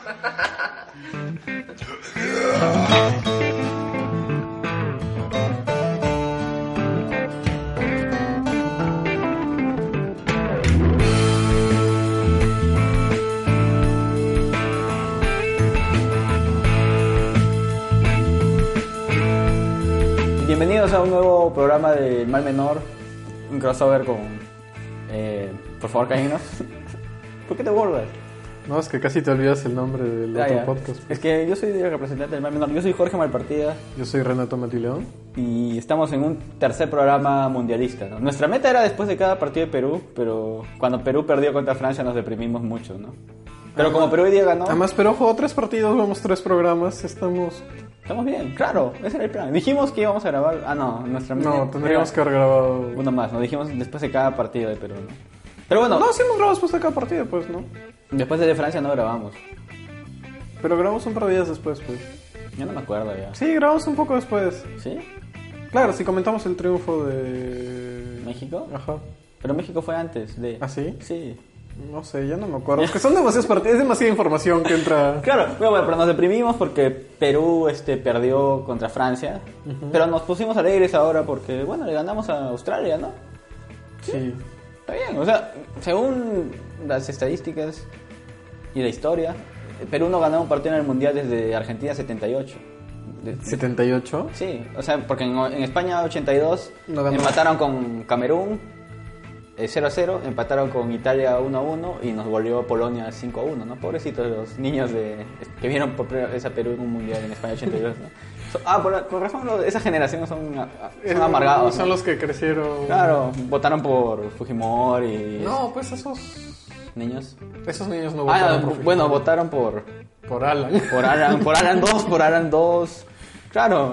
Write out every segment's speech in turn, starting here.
Bienvenidos a un nuevo programa de Mal Menor, un crossover con... por favor, cállanos. ¿Por qué te burlas? No, es que casi te olvidas el nombre del otro podcast. Pues. Es que yo soy el representante del Mal Menor, yo soy Jorge Malpartida. Yo soy Renato Matileón. Y estamos en un tercer programa mundialista, ¿no? Nuestra meta era después de cada partido de Perú, pero cuando Perú perdió contra Francia nos deprimimos mucho, ¿no? Pero como Perú hoy día ganó... Además, Perú jugó 3 partidos, vamos 3 programas, Estamos bien, claro, ese era el plan. Dijimos que íbamos a grabar... No, tendríamos que haber grabado... uno más, nos dijimos después de cada partido de Perú, ¿no? Pero bueno... No, sí hemos grabado después de cada partido, pues, ¿no? Después de Francia no grabamos. Pero grabamos un par de días después, pues. Yo no me acuerdo ya. Sí, grabamos un poco después. ¿Sí? Claro, si comentamos el triunfo de... ¿México? Ajá. Pero México fue antes de... ¿Ah, sí? Sí. No sé, ya no me acuerdo. Es que son demasiados partidos, es demasiada información que entra... Claro, bueno, pero nos deprimimos porque Perú perdió contra Francia. Uh-huh. Pero nos pusimos alegres ahora porque, bueno, le ganamos a Australia, ¿no? Sí. Está bien, o sea, según las estadísticas y la historia, Perú no ganó un partido en el Mundial desde Argentina 78. ¿78? Sí, o sea, porque en España 82 no empataron con Camerún 0-0, empataron con Italia 1-1 y nos volvió Polonia 5-1, ¿no? Pobrecitos los niños que vieron por primera vez a Perú en un Mundial en España 82, ¿no? Por razón, esa generación son amargados. Son ¿no? los que crecieron... Claro, votaron por Fujimori. No, pues esos niños no votaron por Fujimori. Bueno, votaron por Alan. Por Alan 2. Claro,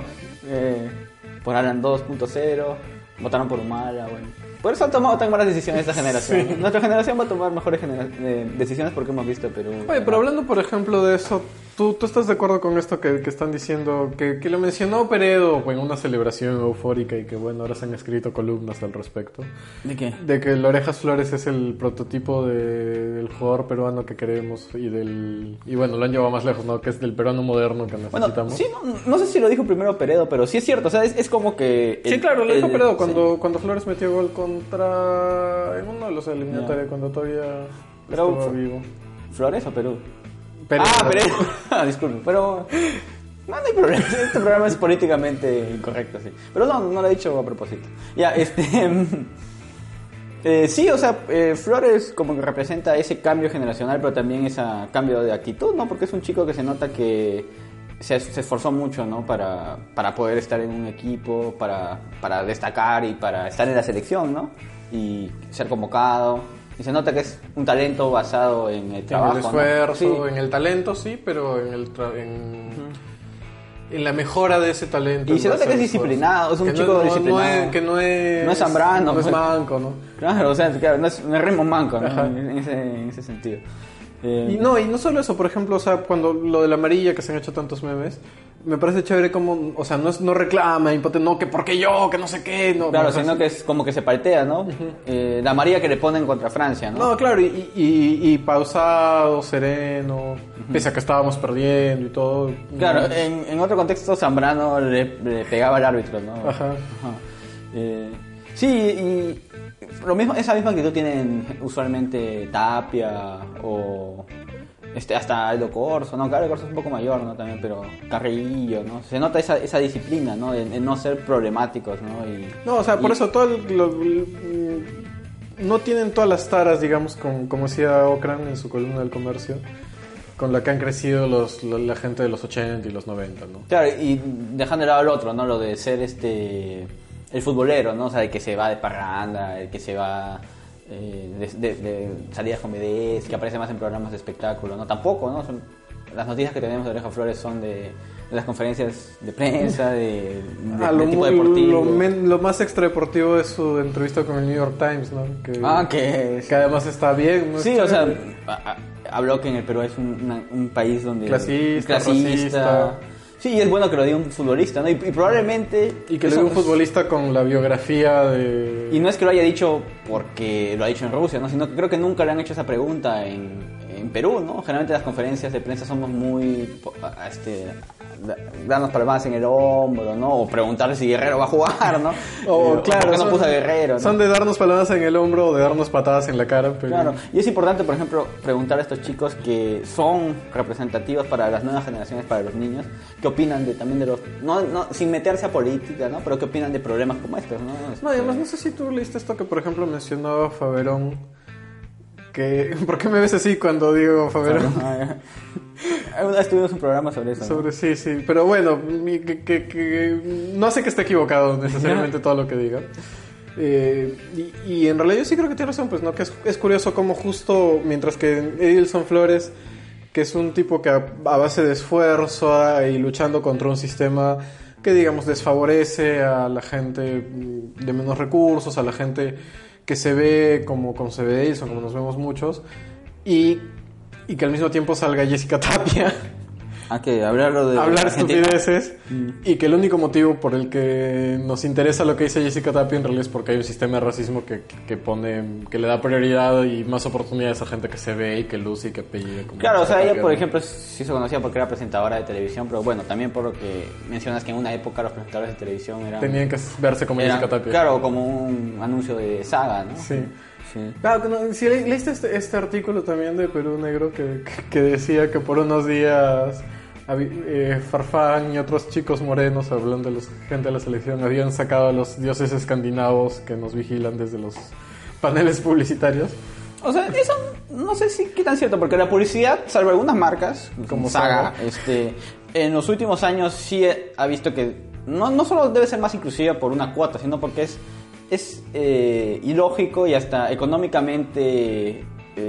por Alan 2.0. Votaron por Humala, bueno. Por eso han tomado tan malas decisiones esta generación. Sí. Nuestra generación va a tomar mejores decisiones porque hemos visto Perú. Oye, pero hablando, por ejemplo, de eso, ¿tú estás de acuerdo con esto que están diciendo? Que lo mencionó Peredo en una celebración eufórica y que, bueno, ahora se han escrito columnas al respecto. ¿De qué? De que el Orejas Flores es el prototipo del jugador peruano que queremos y bueno, lo han llevado más lejos, ¿no? Que es del peruano moderno que necesitamos. Bueno, sí, no sé si lo dijo primero Peredo, pero sí es cierto, o sea, es como que... Sí, claro, lo dijo Peredo cuando Flores metió gol en uno de los eliminatorios, cuando todavía estaba vivo. ¿Flores o Perú? Perú. Perú. Disculpe, pero no hay problema. Este programa es políticamente incorrecto, sí. Pero no lo he dicho a propósito. Ya, sí, o sea, Flores como que representa ese cambio generacional, pero también ese cambio de actitud, ¿no? Porque es un chico que se nota que se esforzó mucho, ¿no? Para poder estar en un equipo, para destacar y para estar en la selección, ¿no? Y ser convocado. Y se nota que es un talento basado en el trabajo, en el esfuerzo, ¿no? Sí. En el talento, sí, pero en la mejora de ese talento. Y se nota que es disciplinado, es un chico disciplinado. No es Zambrano. No es manco, ¿no? Claro, o sea, no es Remo manco, ¿no? En ese sentido. Y no solo eso, por ejemplo, o sea, cuando lo de la amarilla, que se han hecho tantos memes, me parece chévere como, o sea, no reclama, no, que porque yo, que no sé qué, no. Claro, sino que es como que se paltea, ¿no? Uh-huh. La amarilla que le ponen contra Francia, ¿no? No, claro, y pausado, sereno, uh-huh. Pese a que estábamos perdiendo y todo. Claro, en otro contexto Zambrano le pegaba al árbitro, ¿no? Ajá. Sí, y esa misma actitud tienen usualmente Tapia o hasta Aldo Corso, ¿no? Claro, Aldo Corso es un poco mayor, ¿no? También, pero Carrillo, ¿no? Se nota esa disciplina, ¿no? De no ser problemáticos, ¿no? No, o sea, por eso no tienen todas las taras, digamos, como decía Ocran en su columna del Comercio, con la que han crecido la gente de los 80 y los 90, ¿no? Claro, y dejando de lado el otro, ¿no? Lo de ser el futbolero, ¿no? O sea, el que se va de parranda, el que se va de salidas con BDs, que aparece más en programas de espectáculo, ¿no? Tampoco, ¿no? Las noticias que tenemos de Oreja Flores son de las conferencias de prensa, de tipo deportivo. Lo más extradeportivo es su entrevista con el New York Times, ¿no? Que además está bien, ¿no? Sí, o sea, habló que en el Perú es un país donde... Clasista. Racista. Sí, y es bueno que lo diga un futbolista, ¿no? Y probablemente... Y que lo diga un futbolista con la biografía de... Y no es que lo haya dicho porque lo ha dicho en Rusia, ¿no? Sino que creo que nunca le han hecho esa pregunta en en Perú, ¿no? Generalmente las conferencias de prensa somos muy, darnos palmadas en el hombro, ¿no? O preguntarle si Guerrero va a jugar, ¿no? O claro, ¿por qué no puso a Guerrero, ¿no? Son de darnos palmadas en el hombro o de darnos patadas en la cara. Pero... Claro, y es importante, por ejemplo, preguntar a estos chicos que son representativos para las nuevas generaciones, para los niños, qué opinan también de los, no, sin meterse a política, ¿no? Pero qué opinan de problemas como estos, ¿no? No, además no sé si tú leíste esto que, por ejemplo, mencionaba Faverón. ¿Por qué me ves así cuando digo Faverón? Una vez tuvimos un programa sobre eso, ¿no? Sí, pero bueno, no sé que esté equivocado necesariamente todo lo que diga. Y en realidad yo sí creo que tiene razón, pues, ¿no? Que es curioso cómo justo mientras que Edilson Flores, que es un tipo que a base de esfuerzo y luchando contra un sistema que, digamos, desfavorece a la gente de menos recursos, a la gente que se ve como se ve Edilson, como nos vemos muchos, y que al mismo tiempo salga Jessica Tapia que hablar estupideces, y que el único motivo por el que nos interesa lo que dice Jessica Tapia en realidad es porque hay un sistema de racismo que le da prioridad y más oportunidades a gente que se ve y que luce y que apellida. Claro, o sea, ella, por ejemplo, sí se conocía porque era presentadora de televisión, pero bueno, también por lo que mencionas que en una época los presentadores de televisión tenían que verse como Jessica Tapia. Claro, como un anuncio de Saga, ¿no? Sí. Claro, si leíste este artículo también de Perú Negro que decía que por unos días Farfán y otros chicos morenos, hablando de gente de la selección, habían sacado a los dioses escandinavos que nos vigilan desde los paneles publicitarios. O sea, eso no sé si qué tan cierto, porque la publicidad, salvo algunas marcas como Saga, en los últimos años sí ha visto que no solo debe ser más inclusiva por una cuota, sino porque es ilógico y hasta económicamente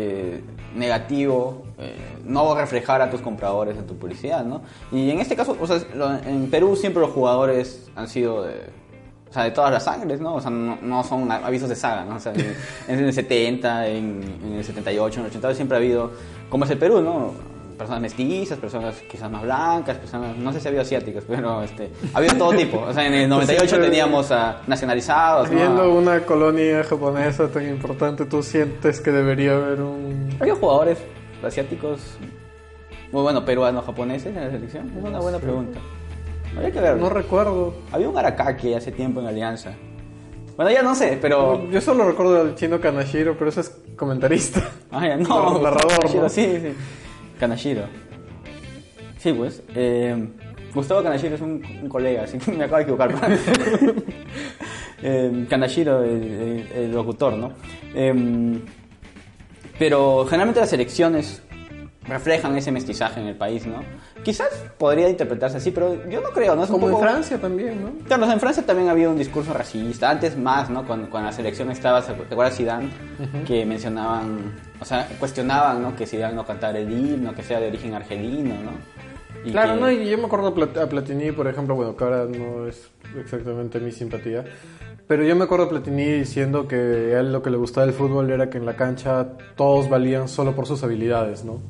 negativo no reflejar a tus compradores en tu publicidad, ¿no? Y en este caso, o sea, en Perú siempre los jugadores han sido de todas las sangres, ¿no? O sea, no son avisos de Saga, ¿no? O sea, en el 70, en el 78, en el 80 siempre ha habido, como es el Perú, ¿no? Personas mestizas, personas quizás más blancas, personas, no sé si ha habido asiáticas, pero ha habido todo tipo. O sea, en el 98 teníamos nacionalizados, ¿no? Viendo una colonia japonesa tan importante, ¿tú sientes que debería haber ¿Había jugadores asiáticos, peruanos, japoneses en la selección? Es una buena pregunta. Habría que verlo. No recuerdo. Había un Arakaki hace tiempo en Alianza. Bueno, ya no sé, pero... Yo solo recuerdo al chino Kanashiro, pero eso es comentarista. Ya no. Narrador, ¿no? Sí. Kanashiro. Sí, pues. Gustavo Kanashiro es un colega, así que me acabo de equivocar. Kanashiro, el locutor, ¿no? Pero generalmente las elecciones reflejan ese mestizaje en el país, ¿no? Quizás podría interpretarse así, pero yo no creo, ¿no? Es como en Francia también, ¿no? Claro, en Francia también había un discurso racista, antes más, ¿no? Cuando la selección estaba, ¿te acuerdas Zidane? Uh-huh. Que mencionaban, o sea, cuestionaban, ¿no? Que Zidane no cantara el himno, que sea de origen argelino, ¿no? Y claro, no, y yo me acuerdo a Platini, por ejemplo, bueno, que ahora no es exactamente mi simpatía, pero yo me acuerdo a Platini diciendo que a él lo que le gustaba del fútbol era que en la cancha todos valían solo por sus habilidades, ¿no?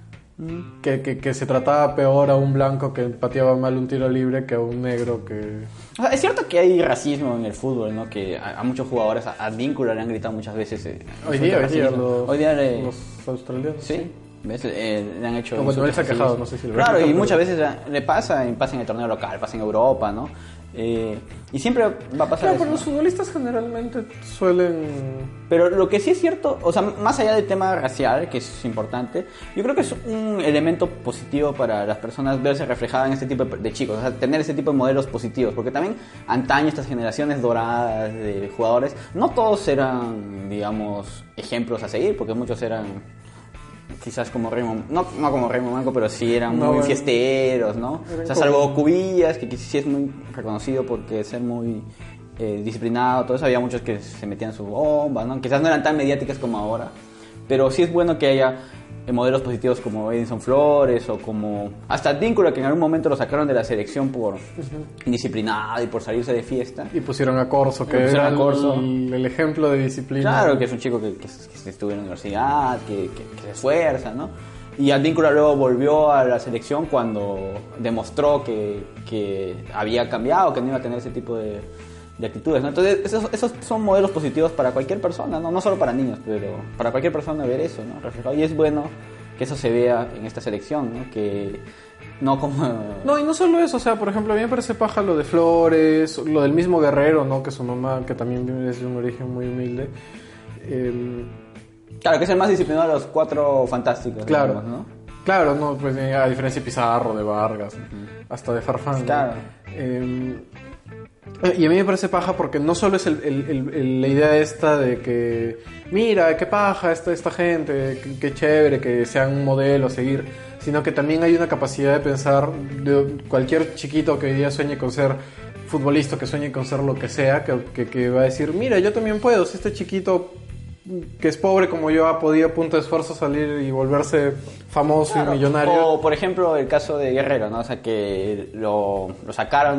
Que se trataba peor a un blanco que pateaba mal un tiro libre que a un negro que... O sea, es cierto que hay racismo en el fútbol, ¿no? Que a muchos jugadores, a Víncula le han gritado muchas veces... Hoy día los australianos. Sí. ¿Ves? Le han hecho... Bueno, él se ha quejado, no sé si... Claro, y muchas veces le pasa en el torneo local, pasa en Europa, ¿no? Y siempre va a pasar claro, eso, pero los futbolistas generalmente suelen... Pero lo que sí es cierto, o sea, más allá del tema racial, que es importante, yo creo que es un elemento positivo para las personas verse reflejadas en este tipo de chicos, o sea, tener ese tipo de modelos positivos, porque también antaño estas generaciones doradas de jugadores, no todos eran, digamos, ejemplos a seguir, porque muchos eran... quizás como Raymond, no como Raymond Manco, pero sí eran muy fiesteros, ¿no? O sea, salvo Cubillas, que sí es muy reconocido porque ser muy disciplinado, todo eso, había muchos que se metían su bomba, ¿no? Quizás no eran tan mediáticas como ahora, pero sí es bueno que haya modelos positivos como Edilson Flores o como hasta Víncula, que en algún momento lo sacaron de la selección por indisciplinado y por salirse de fiesta. Y pusieron a Corso, que era el ejemplo de disciplina. Claro, que es un chico que estuvo en la universidad, que se esfuerza, ¿no? Y Advíncula luego volvió a la selección cuando demostró que había cambiado, que no iba a tener ese tipo de actitudes, ¿no? Entonces esos son modelos positivos para cualquier persona, ¿no? No solo para niños, pero para cualquier persona ver eso, ¿no? Reflejado. Y es bueno que eso se vea en esta selección, ¿no? Que no como... No, y no solo eso, o sea, por ejemplo, a mí me parece paja lo de Flores, lo del mismo Guerrero, ¿no? Que su mamá, que también es de un origen muy humilde. Claro, que es el más disciplinado de los 4 fantásticos. Claro, digamos, ¿no? Claro, no, pues a diferencia de Pizarro, de Vargas, hasta de Farfán. Claro. Y a mí me parece paja porque no solo es la idea esta de que, mira, qué paja esta gente, qué chévere que sean un modelo a seguir, sino que también hay una capacidad de pensar de cualquier chiquito que hoy día sueñe con ser futbolista, que sueñe con ser lo que sea, que va a decir, mira, yo también puedo, si este chiquito que es pobre como yo ha podido a punto de esfuerzo salir y volverse famoso, claro, y millonario. O por ejemplo el caso de Guerrero, ¿no? O sea, que lo sacaron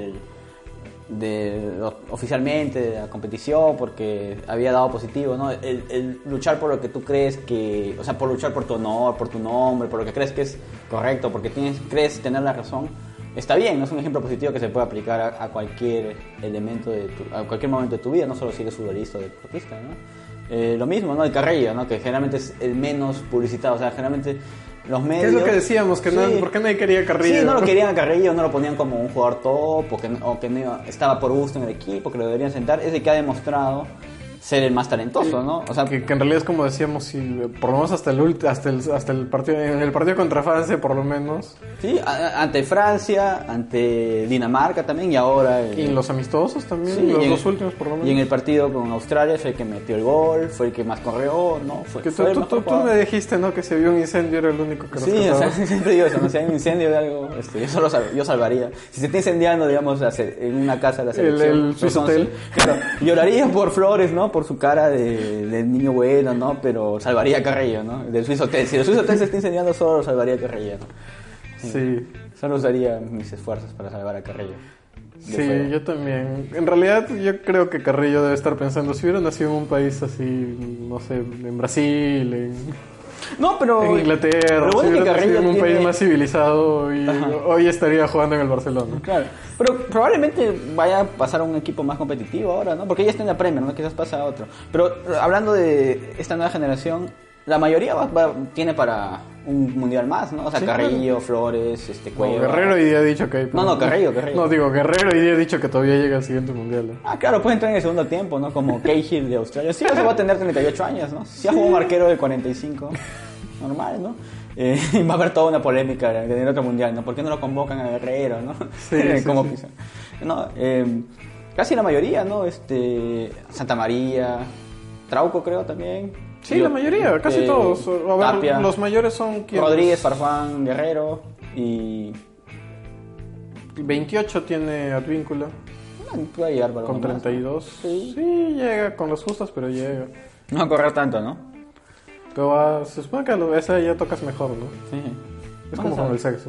oficialmente de la competición porque había dado positivo, ¿no? El luchar por lo que tú crees que, o sea, por luchar por tu honor, por tu nombre, por lo que crees que es correcto, porque crees tener la razón, está bien, ¿no? Es un ejemplo positivo que se puede aplicar a cualquier elemento a cualquier momento de tu vida, no solo si eres futbolista o deportista, ¿no? Lo mismo, ¿no? El Carrillo, ¿no? Que generalmente es el menos publicitado, o sea, generalmente los medios... ¿Qué es lo que decíamos? Que no, ¿por qué nadie quería a Carrillo? Sí, no lo querían a Carrillo, no lo ponían como un jugador top, o que no estaba por gusto en el equipo, que lo deberían sentar. Es el que ha demostrado ser el más talentoso, ¿no? O sea, que en realidad es como decíamos, si por lo menos hasta el partido, en el partido contra Francia, por lo menos. Sí, ante Francia, ante Dinamarca también, y ahora... Y en los amistosos también, sí, los dos últimos por lo menos. Y en el partido con Australia fue el que metió el gol, fue el que más corrió, ¿no? Tú me dijiste, ¿no? Que si había un incendio era el único que rescataba. Sí, o sea, siempre digo eso, ¿no? Si hay un incendio de algo, yo salvaría. Si se está incendiando, digamos, en una casa de la selección... El Swiss Hotel. Claro, lloraría por Flores, ¿no? Por su cara de niño bueno, ¿no? Pero salvaría a Carrillo, ¿no? Del Swiss Hotel. Si el Swiss Hotel se está incendiando, solo salvaría a Carrillo, ¿no? Sí. Solo usaría mis esfuerzos para salvar a Carrillo. Sí, fuego. Yo también. En realidad, yo creo que Carrillo debe estar pensando, si hubiera nacido en un país así, no sé, en Brasil, en Inglaterra, si hubiera nacido en un país más civilizado, y hoy estaría jugando en el Barcelona. Claro, pero probablemente vaya a pasar a un equipo más competitivo ahora, ¿no? Porque ya está en la Premier, ¿no? Quizás pasa a otro. Pero hablando de esta nueva generación, la mayoría tiene para un mundial más, ¿no? O sea, sí, Carrillo, claro. Flores, Cueva. Guerrero hoy día ha dicho que... Carrillo. No, digo, Guerrero hoy día ha dicho que todavía llega al siguiente mundial, ¿no? Ah, claro, puede entrar en el segundo tiempo, ¿no? Como Cahill de Australia. Sí, o sea, va a tener 38 años, ¿no? Si ha jugado un arquero de 45, normal, ¿no? Va a haber toda una polémica en el otro mundial, ¿no? ¿Por qué no lo convocan a Guerrero, no? Sí, como sí. No, casi la mayoría, ¿no? Santa María, Trauco creo también. Sí, la mayoría, casi todos. A ver, Tapia, los mayores son ¿quiénes? Rodríguez, Farfán, Guerrero y... 28 tiene Advíncula. Puede llegar para con 32. Sí, llega con los justos, pero llega. No va a correr tanto, ¿no? Pero se supone que esa ya tocas mejor, ¿no? Sí. Es como con el sexo.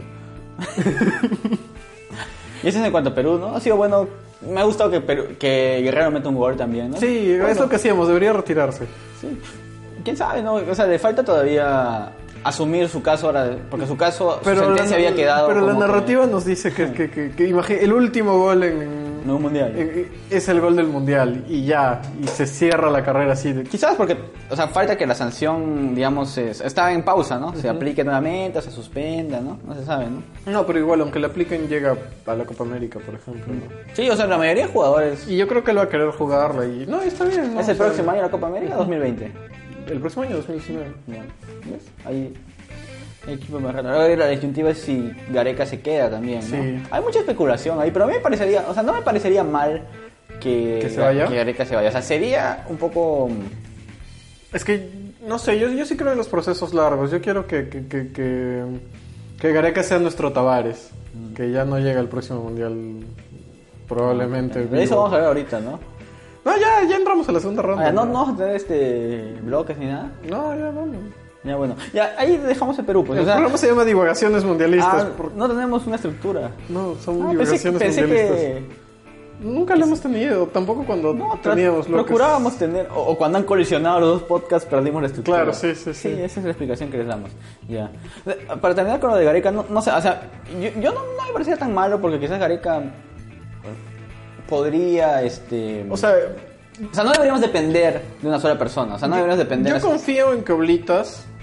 Y ese es en cuanto a Perú, ¿no? Ha sido bueno. Me ha gustado que Guerrero meta un gol también, ¿no? Sí, bueno, es lo que hacíamos, debería retirarse. Sí. ¿Quién sabe, no? O sea, le falta todavía asumir su caso ahora, porque su caso, su sentencia había quedado. Pero la narrativa nos dice que el último gol en un mundial es el gol del mundial y ya, y se cierra la carrera así. Quizás porque, o sea, falta que la sanción, digamos, está en pausa, ¿no? Se aplique nuevamente, se suspenda, ¿no? No se sabe, ¿no? No, pero igual, aunque la apliquen, llega a la Copa América, por ejemplo, ¿no? Sí, o sea, la mayoría de jugadores... Y yo creo que él va a querer jugarla y... No, está bien, ¿no? ¿Es el próximo año la Copa América o 2020? El próximo año, 2019. ¿Ves? Ahí... El equipo más raro. Ahora la disyuntiva es si Gareca se queda también, ¿no? Sí. Hay mucha especulación ahí, pero a mí me parecería, o sea, no me parecería mal que se vaya. Que Gareca se vaya. O sea, sería un poco... Es que, no sé, yo sí creo en los procesos largos. Yo quiero que Gareca sea nuestro Tavares, que ya no llega al próximo mundial probablemente. De eso vamos a ver ahorita, ¿no? No, ya entramos a la segunda ronda. No vamos a tener bloques ni nada. No, ya vamos. Ya, bueno. Ya, ahí dejamos el Perú. Pues, el programa se llama Divagaciones Mundialistas. No tenemos una estructura. No, son divagaciones mundialistas. Nunca lo hemos tenido, tampoco cuando teníamos bloques. Procurábamos tener, o cuando han colisionado los dos podcasts perdimos la estructura. Claro, sí. Sí, esa es la explicación que les damos. Ya. Para terminar con lo de Gareca, no sé, o sea, yo no me parecía tan malo porque quizás Gareca podría, O sea, no deberíamos depender de una sola persona, o sea, no deberíamos depender... Yo confío en que Oblitas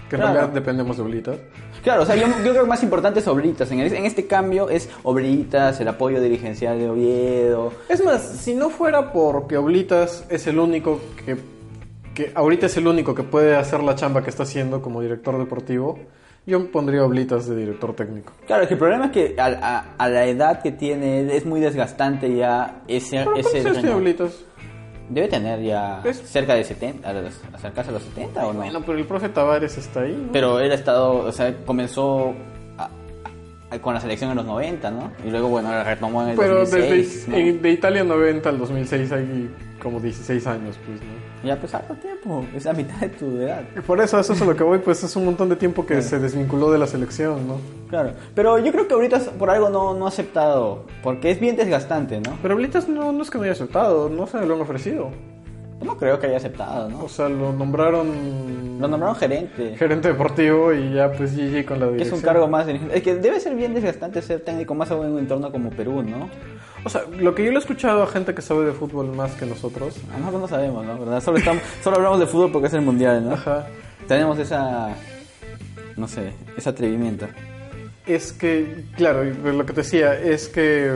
que en Claro. realidad dependemos de Oblitas. Claro, o sea, yo creo que más importante es Oblitas. En este cambio es Oblitas, el apoyo dirigencial de Oviedo. Es más, si no fuera porque Oblitas es el único que ahorita es el único que puede hacer la chamba que está haciendo como director deportivo, yo pondría Oblitas de director técnico. Claro, es que el problema es que a la edad que tiene él es muy desgastante ya ese ¿Pero cuántos años tiene ritmo. Oblitas? Debe tener ya ¿Ves? cerca de 70, acercarse a los 70 o no. Bueno, pero el profe Tavares está ahí, ¿no? Pero él ha estado, o sea, comenzó con la selección en los 90, ¿no? Y luego, bueno, retomó en el Pero 2006, desde ¿no? de Italia 90 al 2006 hay como 16 años, pues, ¿no? Ya pues harto tiempo, es la mitad de tu edad. Y por eso es a lo que voy, pues es un montón de tiempo que se desvinculó de la selección, ¿no? Claro, pero yo creo que ahorita por algo no ha aceptado, porque es bien desgastante, ¿no? Pero Oblitas no es que no haya aceptado, no se lo han ofrecido. No creo que haya aceptado, ¿no? O sea, lo nombraron Lo nombraron gerente, gerente deportivo y ya pues GG con la que es dirección. un cargo más dirigente. Es que debe ser bien desgastante ser técnico, más aún en un entorno como Perú, ¿no? O sea, lo que yo le he escuchado a gente que sabe de fútbol más que nosotros. A nosotros no sabemos, ¿no? ¿Verdad? Solo hablamos de fútbol porque es el mundial, ¿no? Ajá. Tenemos no sé, ese atrevimiento. Es que, claro, y lo que te decía es que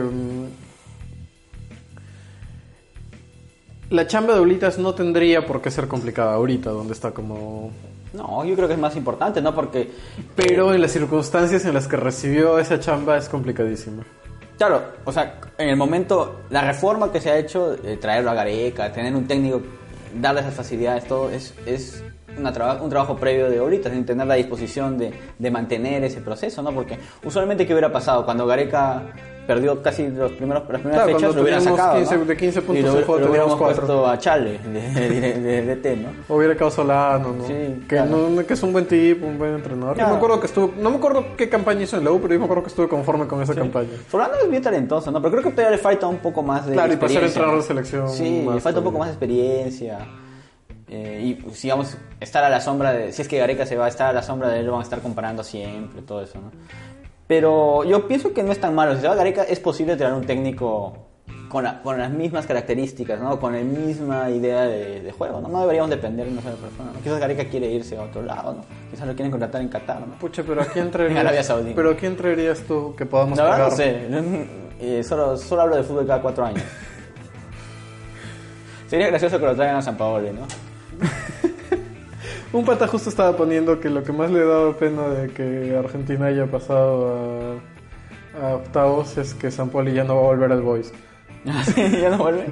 la chamba de Oblitas no tendría por qué ser complicada ahorita, donde está como... No, yo creo que es más importante, ¿no? Porque... Pero en las circunstancias en las que recibió esa chamba es complicadísima. Claro, o sea, en el momento, la reforma que se ha hecho, traerlo a Gareca, tener un técnico, darle esas facilidades, todo, es un trabajo previo de ahorita, sin tener la disposición de mantener ese proceso, ¿no? Porque usualmente, ¿qué hubiera pasado? Cuando Gareca perdió casi las primeras Claro, fechas, cuando lo hubieran teníamos sacado, 15 ¿no? de 15 puntos y en juego, lo hubiéramos teníamos 4. puesto a Chale de DT, ¿no? Hubiera quedado Solano, ¿no? Sí, que, claro. que es un buen tipo, un buen entrenador. Claro. Yo me acuerdo que no me acuerdo qué campaña hizo en la U, pero yo me acuerdo que estuve conforme con esa campaña. Solano es bien talentoso, ¿no? Pero creo que todavía le falta un poco más de Claro, y para ser experiencia, entrenador ¿no? de selección. Sí, le más falta un poco todavía. más de experiencia. Y digamos, estar a la sombra de... Si es que Gareca se va a estar a la sombra de él, lo van a estar comparando siempre, todo eso, ¿no? Pero yo pienso que no es tan malo. Si se va Gareca, es posible traer un técnico con las mismas características, ¿no? Con la misma idea de juego, ¿no? No deberíamos depender de una sola persona, ¿no? Quizás Gareca quiere irse a otro lado, ¿no? Quizás lo quieren contratar en Qatar, ¿no? Pucha, pero ¿a quién traerías? En Arabia Saudí. ¿Pero a quién traerías tú que podamos La verdad pagar? no sé. Solo hablo de fútbol cada 4 años. Sería gracioso que lo traigan a San Paolo, ¿no? Un pata justo estaba poniendo que lo que más le daba pena de que Argentina haya pasado a octavos es que Sampaoli ya no va a volver al Boys. Ya no vuelve.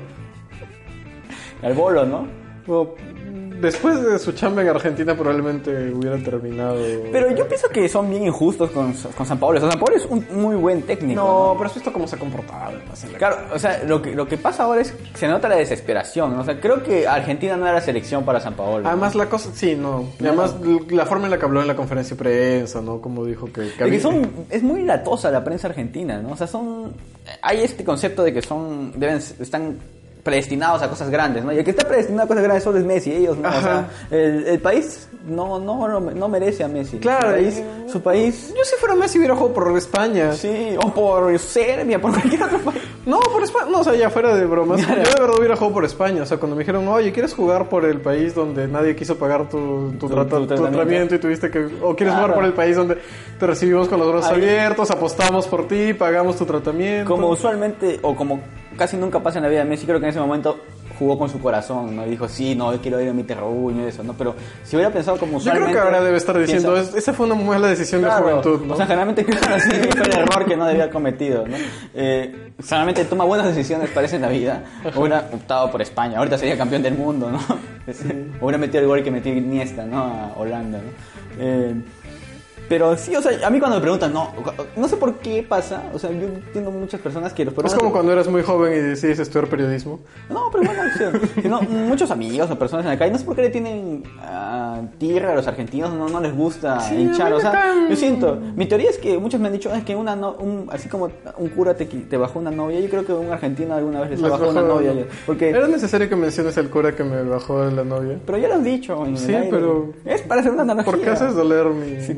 Al bolo, ¿no? Bueno, después de su chamba en Argentina probablemente hubiera terminado. Pero yo pienso que son bien injustos con San Paolo. O sea, San Paolo es un muy buen técnico. No, pero has visto cómo se ha comportado. Además, en la- Claro, o sea, lo que pasa ahora es que se nota la desesperación, ¿no? O sea, creo que Argentina no era la selección para San Paolo, ¿no? Además la cosa, sí, no. Y además la forma en la que habló en la conferencia de prensa, ¿no? Como dijo que Es que es muy latosa la prensa argentina, ¿no? O sea, hay este concepto de que están predestinados a cosas grandes, ¿no? Y el que está predestinado a cosas grandes solo es Messi, ellos no. Ajá. O sea, el país no merece a Messi. Claro, Su país, Yo si fuera Messi hubiera jugado por España. sí, o por Serbia, por cualquier otro país. No, por España. No, o sea, ya fuera de bromas. Yo de verdad hubiera jugado por España. O sea, cuando me dijeron, oye, ¿quieres jugar por el país donde nadie quiso pagar tu tratamiento y tuviste que... O quieres Claro. jugar por el país donde te recibimos con los brazos Ahí. abiertos, apostamos por ti, pagamos tu tratamiento? Como usualmente, o como casi nunca pasa en la vida de Messi, creo que en ese momento jugó con su corazón, ¿no? Y dijo, sí, no, yo quiero ir a mi terruño y eso, ¿no? Pero si hubiera pensado como Yo usualmente... creo que ahora debe estar diciendo, piensa- esa fue una mala decisión Claro, de juventud, ¿no? O sea, generalmente claro, sí, fue el error que no debía haber cometido, ¿no? Generalmente toma buenas decisiones, parece, en la vida. Hubiera optado por España, ahorita sería campeón del mundo, ¿no? Hubiera metido el gol que metió Iniesta, ¿no? A Holanda, ¿no? Pero sí, o sea, a mí cuando me preguntan, no sé por qué pasa, o sea, yo entiendo muchas personas que los Es peruanos... como cuando eras muy joven y decides estudiar periodismo. No, pero bueno, sino muchos amigos o personas en la calle, no sé por qué le tienen tierra a los argentinos, no les gusta Sí, hinchar, a mí o me sea, caen. yo siento, mi teoría es que muchos me han dicho, es que así como un cura te bajó una novia, yo creo que un argentino alguna vez les Les bajó una bajó- novia, porque... Era necesario que menciones al cura que me bajó de la novia. Pero ya lo has dicho en el Sí, aire. pero- Es para hacer una analogía. ¿Por qué haces doler mi...? Sí, tu corazón.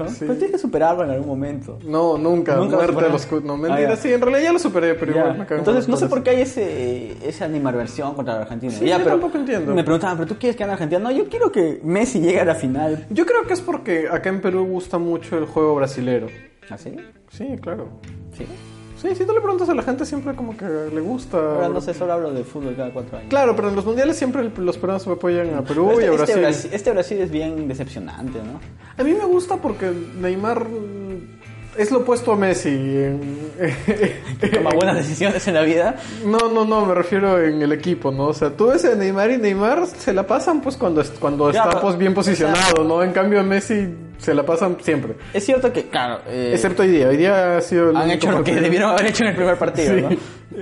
Sí. Pero tienes que superarlo en algún momento. No, nunca muerte de los... No, mentira, sí, en realidad ya lo superé, pero igual me cago. Entonces, no sé por qué hay esa animadversión contra la Argentina. Sí, yo pero tampoco entiendo. Me preguntaban, ¿pero tú quieres que gane Argentina? No, yo quiero que Messi llegue a la final. Yo creo que es porque acá en Perú gusta mucho el juego brasilero. ¿Ah, sí? Sí, claro. Sí. Sí, si tú le preguntas a la gente siempre como que le gusta. Ahora no sé, solo hablo de fútbol cada 4 años. Claro, pero en los mundiales siempre los peruanos apoyan a Perú Pero y a Brasil. Este Brasil es bien decepcionante, ¿no? A mí me gusta porque Neymar es lo opuesto a Messi. Toma buenas decisiones en la vida. No, me refiero en el equipo, ¿no? O sea, tú ves a Neymar y Neymar se la pasan pues cuando está pues bien posicionado, ¿no? En cambio Messi se la pasan siempre. Es cierto que, claro... excepto hoy día. Hoy día ha sido... Han hecho lo que debieron haber hecho en el primer partido, sí. ¿no?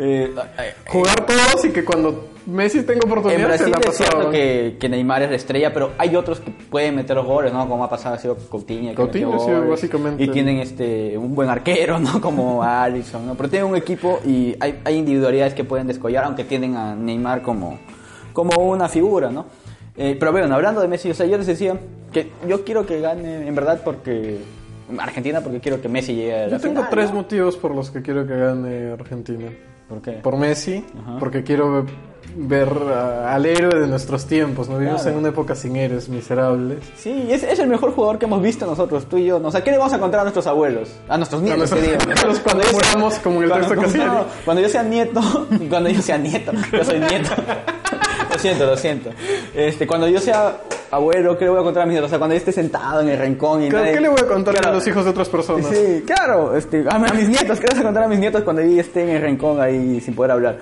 Jugar todos y que cuando Messi tenga oportunidad en Brasil se la es pasaban. cierto que Neymar es la estrella, pero hay otros que pueden meter los goles, ¿no? Como ha pasado, ha sido Coutinho. Coutinho, sí, básicamente. Y tienen un buen arquero, ¿no? Como Alisson, ¿no? Pero tienen un equipo y hay individualidades que pueden descollar, aunque tienen a Neymar como una figura, ¿no? Pero bueno, hablando de Messi, o sea, yo les decía que yo quiero que gane, en verdad, porque Argentina, porque quiero que Messi llegue a la Yo tengo final, 3 ¿no? motivos por los que quiero que gane Argentina. ¿Por qué? Por Messi, Ajá. porque quiero ver al héroe de nuestros tiempos, ¿no? Vivimos Claro. en una época sin héroes miserables. Sí, es el mejor jugador que hemos visto nosotros, tú y yo. ¿No? O sea, ¿qué le vamos a contar a nuestros abuelos? A nuestros nietos, que digo. Cuando yo sea- muramos, como en el texto que hacía. cuando yo sea nieto, yo soy nieto. Lo siento. Cuando yo sea abuelo, ¿qué le voy a contar a mis nietos? O sea, cuando yo esté sentado en el rincón y ¿Qué le voy a contar Claro. a los hijos de otras personas? Sí, claro, a mis nietos, ¿qué les voy a contar a mis nietos cuando yo esté en el rincón ahí sin poder hablar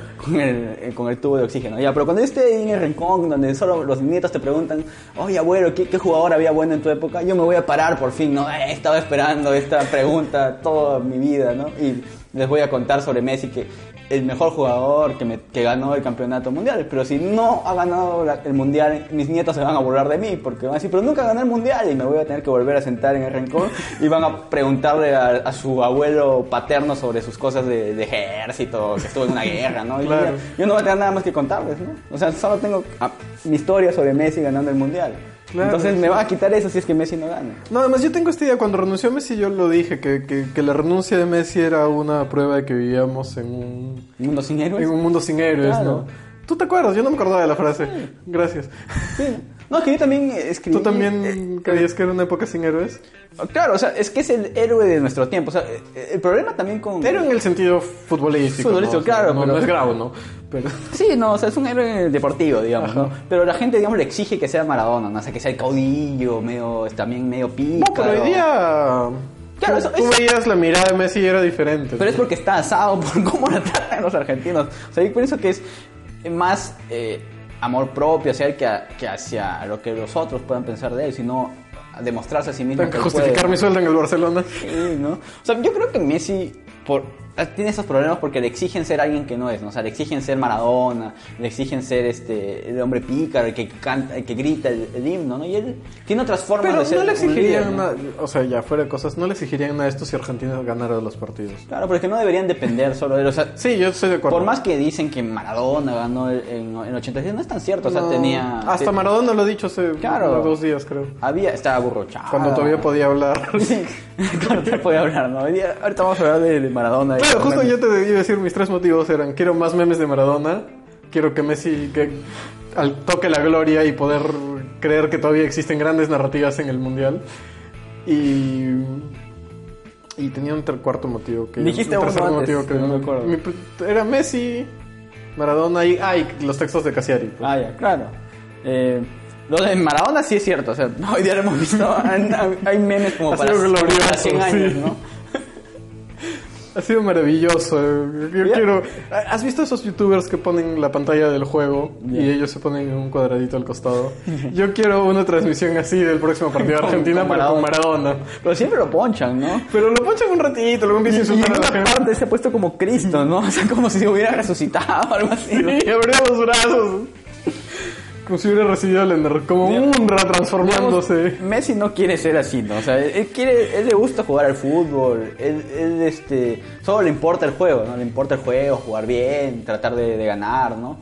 con el tubo de oxígeno? Ya, pero cuando yo esté ahí en el rincón donde solo los nietos te preguntan, oye abuelo, ¿qué jugador había bueno en tu época? Yo me voy a parar por fin, ¿no? He estado esperando esta pregunta toda mi vida, ¿no? Y les voy a contar sobre Messi, que el mejor jugador que ganó el campeonato mundial, pero si no ha ganado el mundial, mis nietos se van a burlar de mí, porque van a decir, pero nunca gané el mundial, y me voy a tener que volver a sentar en el rincón y van a preguntarle a su abuelo paterno sobre sus cosas de ejército, que estuvo en una guerra, ¿no? Y Claro. yo no voy a tener nada más que contarles, ¿no? O sea, solo tengo mi historia sobre Messi ganando el mundial. Claro, Entonces sí. me va a quitar eso si es que Messi no gana. No, además yo tengo esta idea, cuando renunció Messi yo lo dije, que la renuncia de Messi era una prueba de que vivíamos en un Mundo sin héroes. mundo sin héroes, Claro. ¿no? ¿Tú te acuerdas? Yo no me acordaba de la frase. Gracias. Sí. No, es que yo también escribí... ¿Tú también creías que era una época sin héroes? Claro, o sea, es que es el héroe de nuestro tiempo. O sea, el problema también con... Héroe en el sentido futbolístico. Futbolístico, ¿no? O sea, claro, No, pero- no es grave, ¿no? Pero... Sí, no, o sea, es un héroe deportivo, digamos, Ajá. ¿no? Pero la gente, digamos, le exige que sea Maradona, ¿no? O sea, que sea el caudillo, también medio No, pícaro. pero hoy día... Claro, tú veías la mirada de Messi y era diferente. Pero es porque está asado por cómo la tratan los argentinos. O sea, yo pienso que es más amor propio hacia él que hacia lo que los otros puedan pensar de él, sino demostrarse a sí mismo Tengo que él justificar puede. mi sueldo en el Barcelona. Sí, ¿no? O sea, yo creo que Messi tiene esos problemas porque le exigen ser alguien que no es, ¿no? O sea, le exigen ser Maradona, le exigen ser el hombre pícaro, el que canta, el que grita el himno, ¿no? Y él tiene otras formas Pero de ser no le un líder, exigirían ¿no? nada, o sea, ya fuera de cosas, no le exigirían nada a esto si Argentina ganara los partidos. Claro, pero es que no deberían depender solo de él, o sea, Sí, yo estoy de acuerdo. por más que dicen que Maradona ganó en 86, no es tan cierto, o sea, No, tenía... Hasta Maradona lo ha dicho hace Claro. 2 días, creo. Estaba burrochado. Cuando todavía podía hablar. Sí, cuando todavía podía hablar, ¿no? Ahorita vamos a hablar de Maradona. Claro, justo yo te iba a decir, mis 3 motivos eran: quiero más memes de Maradona, quiero que Messi toque la gloria y poder creer que todavía existen grandes narrativas en el Mundial. Y tenía un cuarto motivo. Dijiste un uno tercer antes, motivo que no me acuerdo. Era Messi, Maradona y los textos de Cassiari. Pues. Ah, ya, claro. Lo de Maradona sí es cierto, o sea, hoy día lo hemos visto, hay memes como Ha para, sido glorioso, para 100 años, sí. ¿no? Ha sido maravilloso. Yo Ya. quiero... ¿Has visto esos youtubers que ponen la pantalla del juego Ya. y ellos se ponen en un cuadradito al costado? Yo quiero una transmisión así del próximo partido de Con- Argentina, con pero con Maradona. Pero siempre lo ponchan, ¿no? Pero lo ponchan un ratito, luego empieza a Y en insultar a la una gente. parte se ha puesto como Cristo, ¿no? O sea, como si se hubiera resucitado o algo así, ¿no? Y abría los brazos. Como si hubiera recibido como un transformándose. Digamos, Messi no quiere ser así, ¿no? O sea, él le gusta jugar al fútbol, solo le importa el juego, ¿no? Le importa el juego, jugar bien, tratar de ganar, ¿no?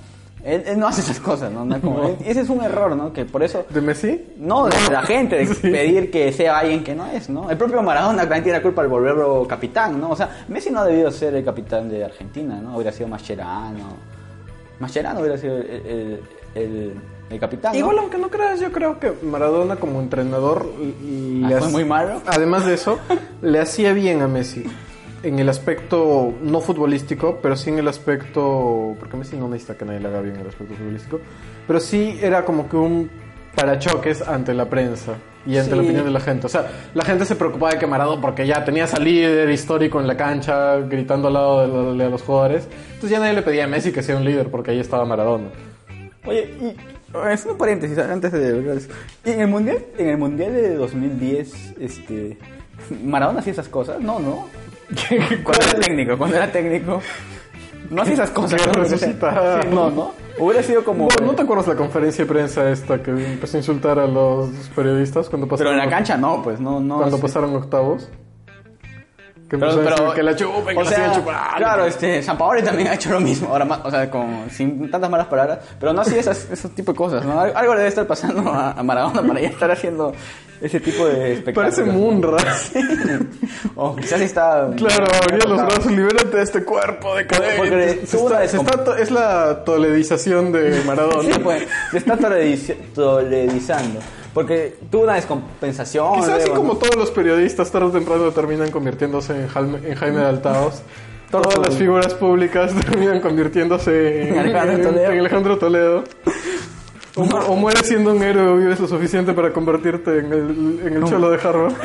Él no hace esas cosas, ¿no? No es como- Ese es un error, ¿no? Que por eso... ¿De Messi? No, de la gente, de Sí. pedir que sea alguien que no es, ¿no? El propio Maradona también tiene la culpa al volverlo capitán, ¿no? O sea, Messi no ha debido ser el capitán de Argentina, ¿no? Hubiera sido Mascherano. Mascherano hubiera sido el capitán, ¿no? Igual, aunque no creas, yo creo que Maradona como entrenador ¿Fue muy malo? Además de eso, le hacía bien a Messi. En el aspecto no futbolístico, pero sí en el aspecto... Porque Messi no necesita que nadie le haga bien en el aspecto futbolístico. Pero sí era como que un parachoques ante la prensa y ante Sí. la opinión de la gente. O sea, la gente se preocupaba de que Maradona, porque ya tenías al líder histórico en la cancha, gritando al lado de los jugadores. Entonces ya nadie le pedía a Messi que sea un líder, porque ahí estaba Maradona. Oye, y es un paréntesis antes de... ¿Y en el mundial de 2010, Maradona hacía esas cosas? No. Cuando era técnico, no hacía esas cosas. Que ¿no? resucitaba. Sí, no. Hubiera sido como... ¿No te acuerdas la conferencia de prensa esta que empezó a insultar a los periodistas cuando Pero pasaron, en la cancha no, pues no. cuando sí. pasaron octavos? Que empezó a decir que la chupen, que o la sea, sigan chupando. claro, Sampaoli también ha hecho lo mismo, ahora más, o sea, sin tantas malas palabras, pero no hacía ese tipo de cosas, ¿no? Algo le debe estar pasando a Maradona para ya estar haciendo ese tipo de espectáculos. Parece Munra. O quizás está... Claro, abría los brazos, libérate de este cuerpo de Porque cadena. tuvo una Es la toledización de Maradona. Sí, pues, se está toledizando. Porque tuvo una descompensación. Quizás así luego, como ¿no? todos los periodistas tarde o temprano terminan convirtiéndose en Jaime de Altaos. Todas las figuras públicas terminan convirtiéndose en Alejandro Toledo. O mueres siendo un héroe o vives lo suficiente para convertirte en el cholo de Harvard.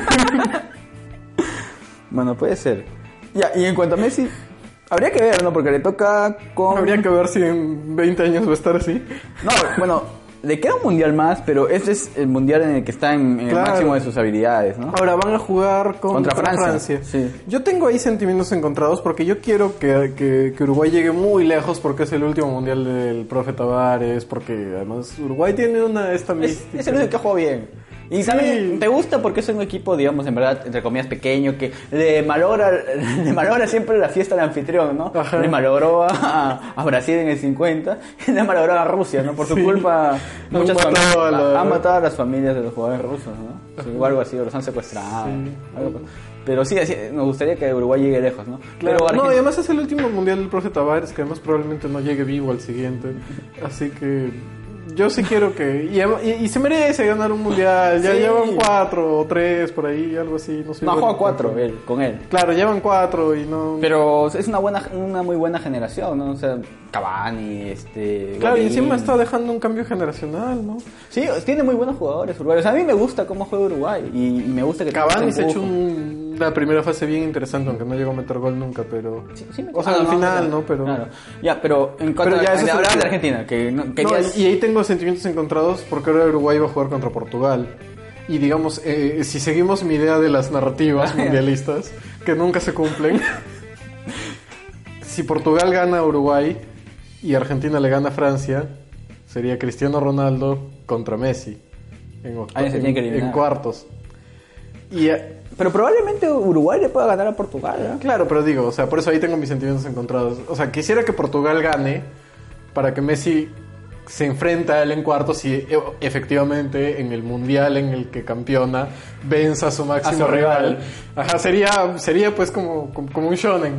Bueno, puede ser. Ya, y en cuanto a Messi, habría que ver, ¿no? Porque le toca con... Habría que ver si en 20 años va a estar así. No, bueno, le queda un mundial más, pero este es el mundial en el que está en el Claro. máximo de sus habilidades, ¿no? Ahora van a jugar Contra Francia. Sí. Yo tengo ahí sentimientos encontrados porque yo quiero que Uruguay llegue muy lejos porque es el último mundial del profe Tavares, porque además Uruguay tiene esta mística. Es el único que juega bien. Y Sí. también te gusta porque es un equipo, digamos, en verdad, entre comillas, pequeño, que le malogra siempre la fiesta al anfitrión, ¿no? Ajá. Le malogró a Brasil en el 50, y le malogró a Rusia, ¿no? Por su Sí. culpa, muchas Han matado familias a han matado a las familias de los jugadores rusos, ¿no? Sí, o algo así, o los han secuestrado. Algo. Pero sí, nos gustaría que Uruguay llegue lejos, ¿no? Claro. Pero No, y Argentina- además es el último mundial del profe Tavares, que además probablemente no llegue vivo al siguiente. Así que yo sí quiero que... Y se merece ganar un mundial. Ya Sí. llevan 4 o 3 por ahí, algo así. No sé. No, Bueno, juega 4 con él. Claro, llevan 4 y no... Pero es una muy buena generación, ¿no? O sea, Cavani, Claro, y Godín. encima está dejando un cambio generacional, ¿no? Sí, tiene muy buenos jugadores uruguayos. A mí me gusta cómo juega Uruguay y me gusta que Cavani tenga se ha hecho empujo. una primera fase bien interesante, aunque no llegó a meter gol nunca, pero... Sí, o sea, al final, ¿no? Pero... Claro. Ya, pero en cuanto Pero ya eso es hablabas el- de Argentina, que no, No, querías... y ahí tengo sentimientos encontrados porque ahora Uruguay va a jugar contra Portugal. Y digamos, si seguimos mi idea de las narrativas mundialistas, que nunca se cumplen, si Portugal gana a Uruguay y Argentina le gana a Francia, sería Cristiano Ronaldo contra Messi Ahí se tiene que eliminar. en cuartos. Y Pero probablemente Uruguay le pueda ganar a Portugal, ¿no? claro, pero digo, o sea, por eso ahí tengo mis sentimientos encontrados. O sea, quisiera que Portugal gane para que Messi se enfrenta a él en cuartos y efectivamente en el mundial en el que campeona venza a su máximo A su rival. Ajá, sería pues como un shonen.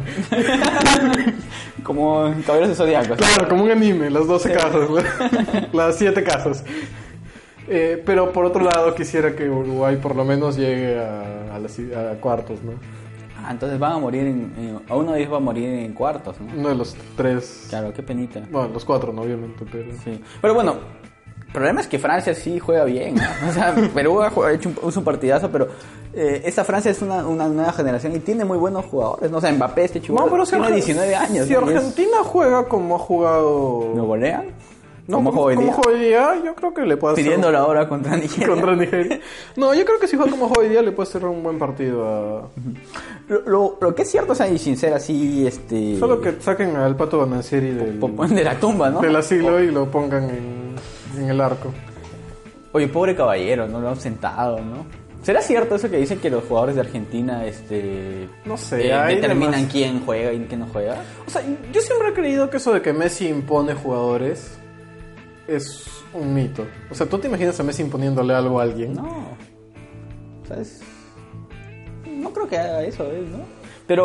Como en Caballeros de Zodíaco. Claro, como un anime, las 12 casas, ¿no? Las 7 casas. Pero por otro lado quisiera que Uruguay por lo menos llegue a cuartos, ¿no? Ah, entonces van a morir a uno de ellos va a morir en cuartos, ¿no? Uno de los 3. Claro, qué penita. Bueno, los 4 no, obviamente, pero... Sí. Pero bueno, el problema es que Francia sí juega bien, ¿no? O sea, Perú ha hecho un partidazo, pero esta Francia es una nueva generación y tiene muy buenos jugadores, ¿no? O sea, Mbappé, No, pero si tiene Argen- 19 años. Si ¿no? Y es- Argentina juega como ha jugado... ¿Lo golean? No, ¿Cómo juega hoy día? como juega hoy día, yo creo que le puede hacer... Pidiendo la hora contra Nigeria. Contra Nigeria. No, yo creo que si juega como juega hoy día le puede hacer un buen partido a... Lo que es cierto, o sea, y sin ser así, Solo que saquen al Pato Bonancieri de la tumba, ¿no? del asilo y lo pongan en el arco. Oye, pobre caballero, ¿no? Lo han sentado, ¿no? ¿Será cierto eso que dicen que los jugadores de Argentina no sé, determinan quién juega y quién no juega? O sea, yo siempre he creído que eso de que Messi impone jugadores es un mito. O sea, ¿tú te imaginas a Messi imponiéndole algo a alguien? No. O sea, no creo que haga eso, ¿no? Pero...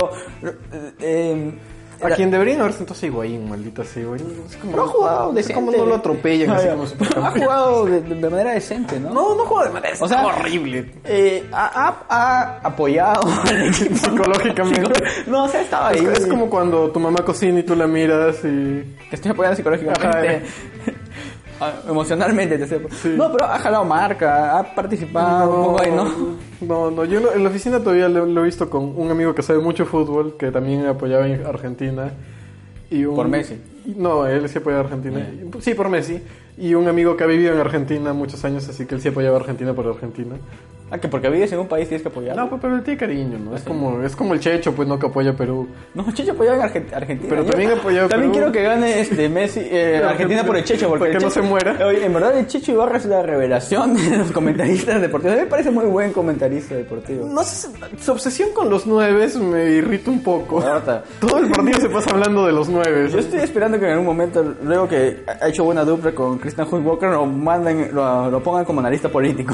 a quien deberían haber sentado a Higuaín, maldita sea Higuaín. Pero ha jugado decente. Es como no lo atropellan así como ha jugado de manera decente, ¿no? No juega de manera decente. O sea, horrible. Ha apoyado al equipo psicológicamente. No, o sea, estaba ahí. Es como cuando tu mamá cocina y tú la miras y... Te estoy apoyando psicológicamente. Emocionalmente, sí. No, pero ha jalado marca, ha participado un poco ahí, ¿no? No, yo en la oficina todavía lo he visto con un amigo que sabe mucho fútbol, que también apoyaba en Argentina. ¿Por Messi? No, él sí apoyaba a Argentina. Sí, por Messi. Y un amigo que ha vivido en Argentina muchos años, así que él sí apoyaba a Argentina por Argentina. Ah, que porque vives en un país tienes que apoyar. No, pues, pero él tiene cariño, ¿no? Es como el Checho, pues, no, que apoya a Perú. No, Checho apoyaba en Argentina. Pero también apoyaba a Perú. También quiero que gane Messi, Argentina por el Checho. Porque no se muera. Oye, en verdad el Checho Ibarra es la revelación de los comentaristas deportivos. A mí me parece muy buen comentarista deportivo. No sé, su obsesión con los 9 me irrita un poco. Ahorita. Todo el partido se pasa hablando de los 9. Yo estoy esperando que en algún momento, luego que ha hecho buena dupla con Christian Hulk-Walker, lo pongan como analista político.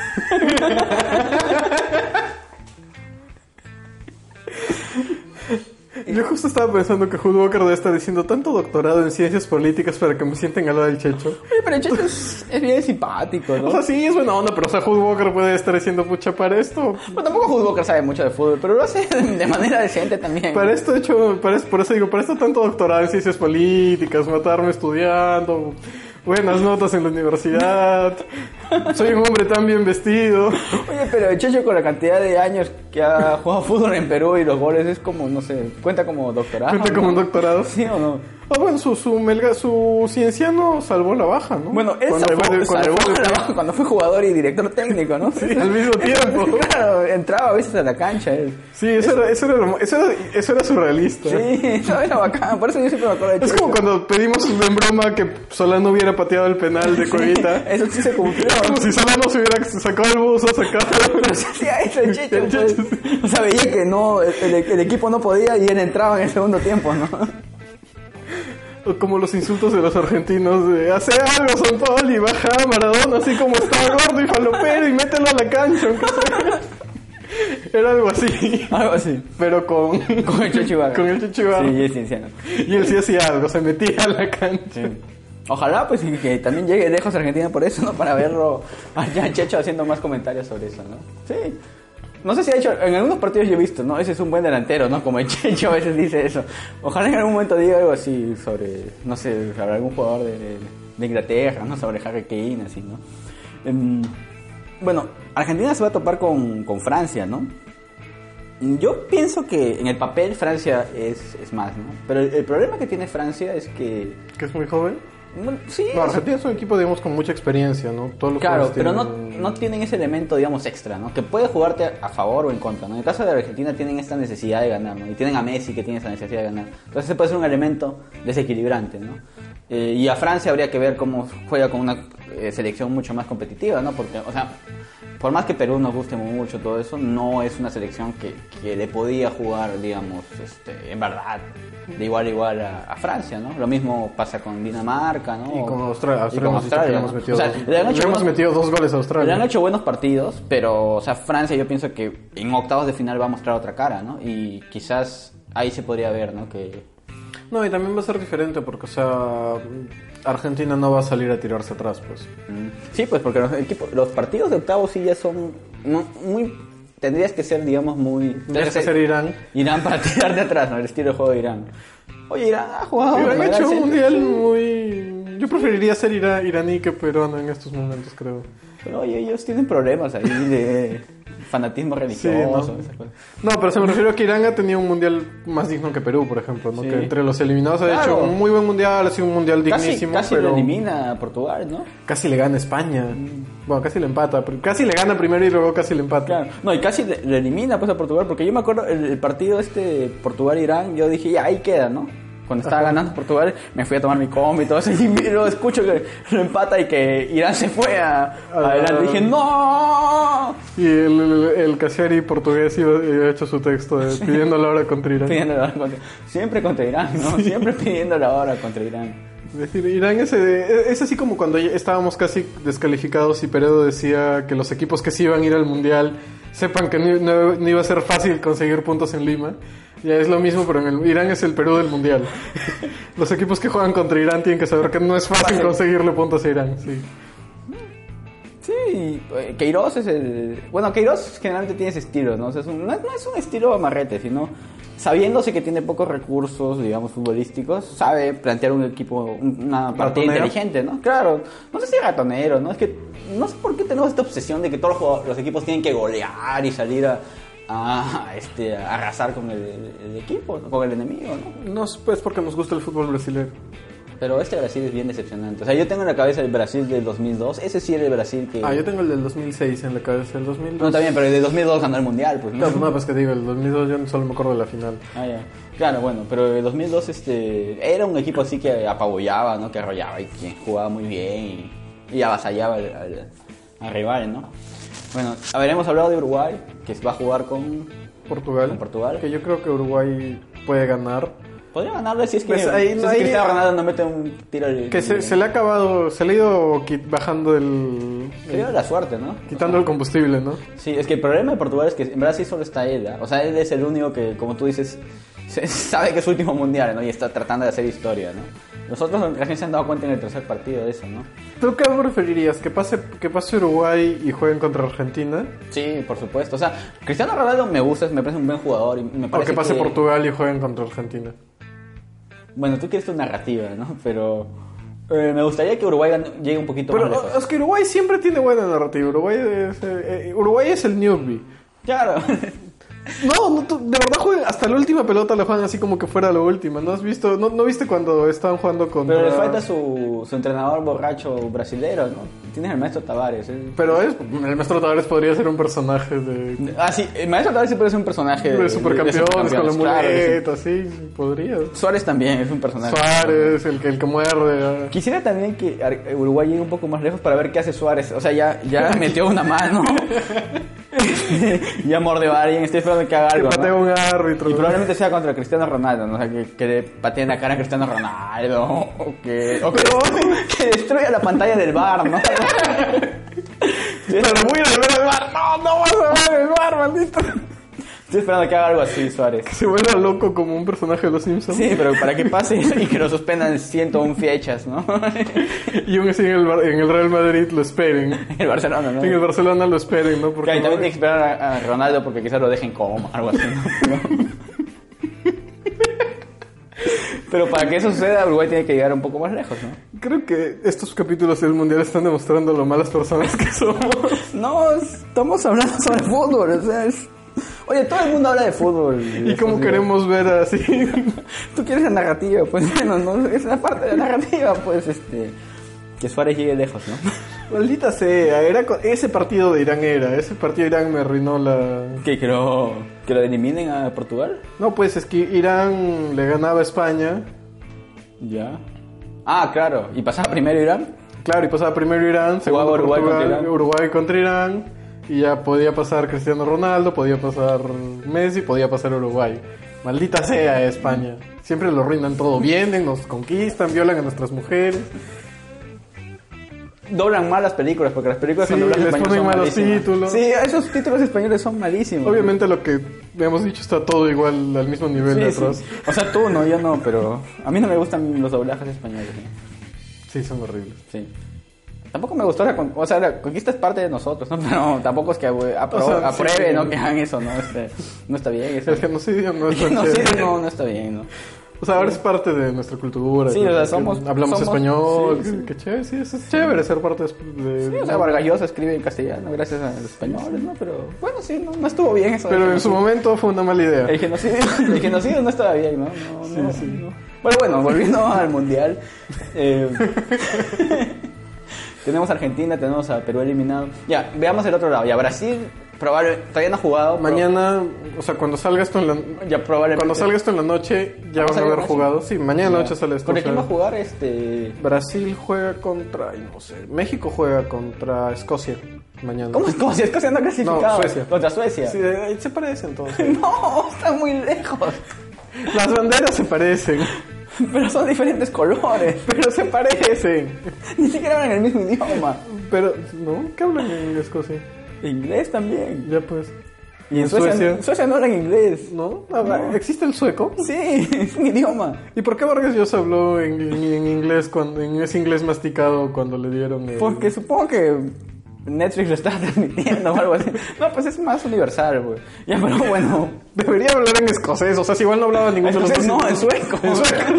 Yo justo estaba pensando que Hood Walker debe estar diciendo tanto doctorado en ciencias políticas para que me sienten al lado del Checho. Oye, pero el Checho es bien simpático, ¿no? O sea, sí, es buena onda, pero o sea, Hood Walker puede estar diciendo pucha para esto. Pues tampoco Hood Walker sabe mucho de fútbol, pero lo hace de manera decente también. Para esto por eso digo, para esto tanto doctorado en ciencias políticas, matarme estudiando, buenas notas en la universidad, soy un hombre tan bien vestido. Oye, pero el Checho con la cantidad de años que ha jugado fútbol en Perú y los goles es como, no sé, cuenta como doctorado. ¿Cuenta como un doctorado? ¿Sí o no? Ah, bueno, su cienciano salvó la baja, ¿no? Bueno, él salvó la baja cuando fue jugador y director técnico, ¿no? Sí, al mismo tiempo. Claro, entraba a veces a la cancha él. Sí, eso era surrealista. Sí, eso era bacán, por eso yo siempre me acuerdo de Checho. Es como cuando pedimos en broma que Solano hubiera pateado el penal de Cuevita. Eso sí se cumplió. Como si Solano se hubiera sacado el buzo, Pero se hacía eso el Checho, pues. O sea, veía que no, el equipo no podía y él entraba en el segundo tiempo, ¿no? Como los insultos de los argentinos de hace algo, San Paoli, baja a Maradona así como está gordo y falopero y mételo a la cancha, aunque sea. Era algo así. Algo así. Pero con el Checho Ibarra. Con el Checho Ibarra. Sí, es cienciano. Y él sí hacía algo, se metía a la cancha. Sí. Ojalá pues que también llegue lejos Argentina por eso, ¿no? Para verlo allá Checho haciendo más comentarios sobre eso, ¿no? Sí. No sé si ha hecho, en algunos partidos yo he visto, ¿no? Ese es un buen delantero, ¿no? Como el Checho a veces dice eso. Ojalá en algún momento diga algo así sobre, no sé, sobre algún jugador de Inglaterra, ¿no? Sobre Harry Kane, así, ¿no? Bueno, Argentina se va a topar con Francia, ¿no? Yo pienso que en el papel Francia es más, ¿no? Pero el problema que tiene Francia es que... ¿Que es muy joven? Bueno, sí. No, Argentina es un equipo, digamos, con mucha experiencia, ¿no? Todos los claro, pero tienen... no tienen ese elemento, digamos, extra, ¿no? Que puede jugarte a favor o en contra, ¿no? En el caso de Argentina tienen esta necesidad de ganar, ¿no? Y tienen a Messi que tiene esa necesidad de ganar. Entonces ese puede ser un elemento desequilibrante, ¿no? Y a Francia habría que ver cómo juega con una selección mucho más competitiva, ¿no? Porque, o sea, por más que Perú nos guste mucho todo eso, no es una selección que le podía jugar, digamos, en verdad, de igual a igual a Francia, ¿no? Lo mismo pasa con Dinamarca, ¿no? Y con Australia. ¿no? Le hemos metido 2 goles a Australia. Le han hecho buenos partidos, pero, o sea, Francia yo pienso que en octavos de final va a mostrar otra cara, ¿no? Y quizás ahí se podría ver, ¿no? No, y también va a ser diferente porque, o sea, Argentina no va a salir a tirarse atrás, pues. Sí, pues porque los partidos de octavos sí ya son muy... Tendrías que ser, digamos, muy... Tendrías que ser Irán. Irán para tirar de atrás, ¿no? El estilo de juego de Irán. Oye, Irán ha jugado... Irán ha hecho un mundial muy... Yo preferiría ser iraní que peruano en estos momentos, creo. Pero oye, ellos tienen problemas ahí de fanatismo religioso. Sí, no, pero se me refiero a que Irán ha tenido un mundial más digno que Perú, por ejemplo, ¿no? Sí. Que entre los eliminados ha hecho un muy buen mundial, ha sido un mundial dignísimo. Casi pero... lo elimina a Portugal, ¿no? Casi le gana a España. Bueno, casi le empata. Casi le gana primero y luego casi le empata. Claro. No, y casi le elimina pues a Portugal, porque yo me acuerdo el partido Portugal-Irán, yo dije, ya, ahí queda, ¿no? Cuando estaba ganando Portugal, me fui a tomar mi combi y todo eso, y luego escucho que lo empata y que Irán se fue adelante. Dije, ¡no! Y el Cassiari portugués iba hecho su texto pidiendo la hora contra Irán. Siempre contra Irán, ¿no? Sí. Siempre pidiendo la hora contra Irán. Es decir, Irán es así como cuando estábamos casi descalificados y Peredo decía que los equipos que sí iban a ir al Mundial sepan que no iba a ser fácil conseguir puntos en Lima. Ya es lo mismo, pero Irán es el Perú del Mundial. Los equipos que juegan contra Irán tienen que saber que no es fácil conseguirle puntos a Irán. Sí. Sí, Queiroz es el... Bueno, Queiroz generalmente tiene ese estilo, ¿no? O sea, no es un estilo amarrete, sino sabiéndose que tiene pocos recursos, digamos, futbolísticos, sabe plantear un equipo, una partida inteligente, ¿no? Claro, no sé si es ratonero, ¿no? Es que no sé por qué tenemos esta obsesión de que todos los equipos tienen que golear y salir a arrasar con el equipo, ¿no? Con el enemigo, ¿no? No, pues porque nos gusta el fútbol brasileño. Pero este Brasil es bien decepcionante. O sea, yo tengo en la cabeza el Brasil del 2002. Ese sí era el Brasil que... yo tengo el del 2006 en la cabeza. El 2002... No, también, pero el del 2002 ganó el Mundial, pues. No, pues que digo, el 2002 yo solo me acuerdo de la final. Ya. Claro, bueno, pero el 2002 era un equipo así que apabullaba, ¿no? Que arrollaba y que jugaba muy bien y avasallaba al rival, ¿no? Bueno, hemos hablado de Uruguay, que va a jugar con Portugal. Que yo creo que Uruguay puede ganar. Podría ganarle si es que Cristiano Ronaldo no mete un tiro. Que se le ha acabado, se le ha ido bajando Se le ha la suerte, ¿no? Quitando el combustible, ¿no? Sí, es que el problema de Portugal es que en verdad sí solo está él, ¿eh? O sea, él es el único que, como tú dices, sabe que es su último mundial, ¿no? Y está tratando de hacer historia, ¿no? Nosotros la gente se han dado cuenta en el tercer partido de eso, ¿no? ¿Tú qué preferirías? ¿Que pase Uruguay y jueguen contra Argentina? Sí, por supuesto. O sea, Cristiano Ronaldo me parece un buen jugador y me parece o que pase Portugal y jueguen contra Argentina. Bueno, tú quieres tu narrativa, ¿no? Pero me gustaría que Uruguay llegue un poquito más lejos. Es que Uruguay siempre tiene buena narrativa. Uruguay es el newbie. Claro. No, de verdad juegan hasta la última pelota, la juegan así como que fuera la última. ¿No has visto? ¿No viste cuando estaban jugando contra...? Pero le falta su entrenador borracho brasilero, ¿no? Tienes al maestro Tavares. Pero el maestro Tavares podría ser un personaje de... Sí, el maestro Tavares sí puede ser un personaje de supercampeones con la muleta, sí, podría. Suárez también es un personaje. Suárez, el que muerde. Quisiera también que Uruguay llegue un poco más lejos para ver qué hace Suárez. O sea, ya metió una mano. Ya mordió a alguien, estoy esperando que haga algo, que patee un árbitro, y probablemente sea contra Cristiano Ronaldo, ¿no? O sea, que le pateen la cara a Cristiano Ronaldo, o que destruya la pantalla del bar, ¿no? Pero voy a ver el bar. No vas a ver el bar, maldito. Estoy esperando que haga algo así, Suárez. Que se vuelva loco como un personaje de los Simpsons. Sí, pero para que pase y que lo suspendan 101 fechas, ¿no? Y aún así en el Real Madrid lo esperen. En el Barcelona, ¿no? En el Barcelona lo esperen, ¿no? Porque también tiene que esperar a Ronaldo porque quizás lo dejen como algo así, ¿no? Pero para que eso suceda, Uruguay tiene que llegar un poco más lejos, ¿no? Creo que estos capítulos del Mundial están demostrando lo malas personas que somos. No, estamos hablando sobre fútbol, o sea, Oye, todo el mundo habla de fútbol. ¿Y cómo queremos ver así? Tú quieres la narrativa, pues bueno, no es la parte de la narrativa, pues que Suárez llegue lejos, ¿no? Maldita sea, ese partido de Irán me arruinó la... ¿Qué, que lo eliminen a Portugal? No, pues es que Irán le ganaba a España. Ya. Ah, claro, ¿y pasaba primero Irán? Claro, y pasaba primero Irán, segundo Uruguay contra Irán. Y ya podía pasar Cristiano Ronaldo, podía pasar Messi, podía pasar Uruguay. Maldita sea España. Siempre lo arruinan todo. Vienen, nos conquistan, violan a nuestras mujeres. Doblan mal las películas, porque las películas sí, les ponen malos títulos. Sí, esos títulos españoles son malísimos. Obviamente lo que hemos dicho está todo igual, al mismo nivel de atrás. Sí. O sea, tú no, yo no, pero a mí no me gustan los doblajes españoles. Sí, son horribles. Sí. Tampoco me gustó la conquista es parte de nosotros, ¿no? Pero tampoco es que apruebe, sí, ¿no? Que hagan eso, ¿no? No está bien eso. El genocidio no está bien, ¿no? O sea, ahora es parte de nuestra cultura. Sí, o sea, hablamos español. Sí. Qué chévere, sí, es chévere ser parte de... Sí, o sea, Vargas Llosa escribe en castellano gracias a los españoles, ¿no? Pero bueno, sí, no estuvo bien eso. Pero en su momento fue una mala idea. El genocidio no estaba bien, ¿no? No. Bueno, volviendo al Mundial. Tenemos a Argentina, tenemos a Perú eliminado. Ya, veamos el otro lado. Ya, Brasil todavía no ha jugado. Mañana, o sea, cuando salga esto en la... Ya probablemente. Cuando salga esto en la noche, ya van a haber jugado. Sí, mañana noche sale esto. ¿Contra quién va a jugar Brasil juega contra... no sé. México juega contra Escocia mañana. ¿Cómo Escocia? Escocia no ha clasificado. No, Suecia. Contra Suecia. Sí, se parecen entonces. No, están muy lejos. Las banderas se parecen. Pero son diferentes colores. Pero se parecen. Ni siquiera hablan el mismo idioma. Pero, ¿no? ¿Qué hablan en Escocia? Inglés también. Ya pues. ¿Y en Suecia no hablan inglés? ¿No? ¿Existe el sueco? Sí, es un idioma. ¿Y por qué Vargas Llosa habló en inglés, en ese inglés masticado cuando le dieron Porque supongo que Netflix lo estaba transmitiendo o algo así. No, pues es más universal, güey. Ya, pero bueno. Debería hablar en escocés, o sea, si igual no hablaba ningún de los dos. No, en sueco. En sueco.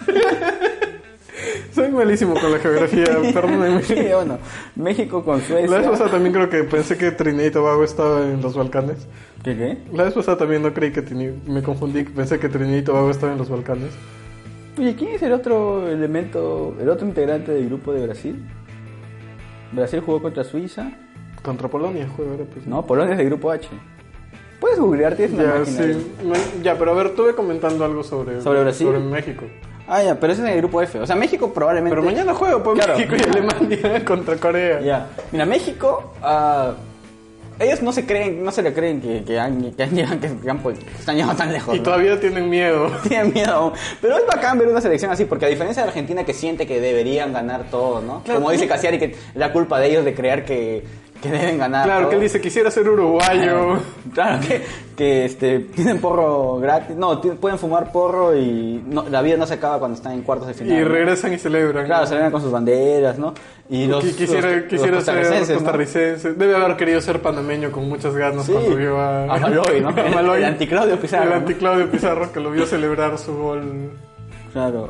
Soy malísimo con la geografía, perdónenme. Sí, bueno, México con Suecia. La vez pasada también creo que pensé que Trinidad y Tobago estaba en los Balcanes. ¿Qué? La vez pasada también no creí que me confundí, pensé que Trinidad y Tobago estaba en los Balcanes. Oye, ¿quién es el otro elemento, el otro integrante del grupo de Brasil? Brasil jugó contra Suiza. Contra Polonia juega ahora, pues. No, Polonia es del grupo H. Puedes googlear, tienes una máquina. Sí. Ya, pero a ver, estuve comentando algo sobre Brasil. Sobre México. Ah, ya, pero ese es en el grupo F. O sea, México probablemente... Pero mañana juego por claro. México y Alemania contra Corea. Ya. Mira, México... ellos no se le creen que están llegando tan lejos. Y todavía tienen miedo. Tienen miedo. Pero es bacán ver una selección así, porque a diferencia de Argentina que siente que deberían ganar todo, ¿no? Claro. Como dice Cassiari, que la culpa de ellos de creer que deben ganar. Claro, todo. Que él dice, quisiera ser uruguayo. Claro, que tienen porro gratis. No, pueden fumar porro y la vida no se acaba cuando están en cuartos de final. Y regresan y celebran. Claro, celebran con sus banderas, ¿no? Y quisiera ser costarricense. ¿No? Debe haber querido ser panameño con muchas ganas cuando vio a Maloy, ¿no? Maloy, el anticlaudio Pizarro. El anticlaudio Pizarro que lo vio celebrar su gol. Claro,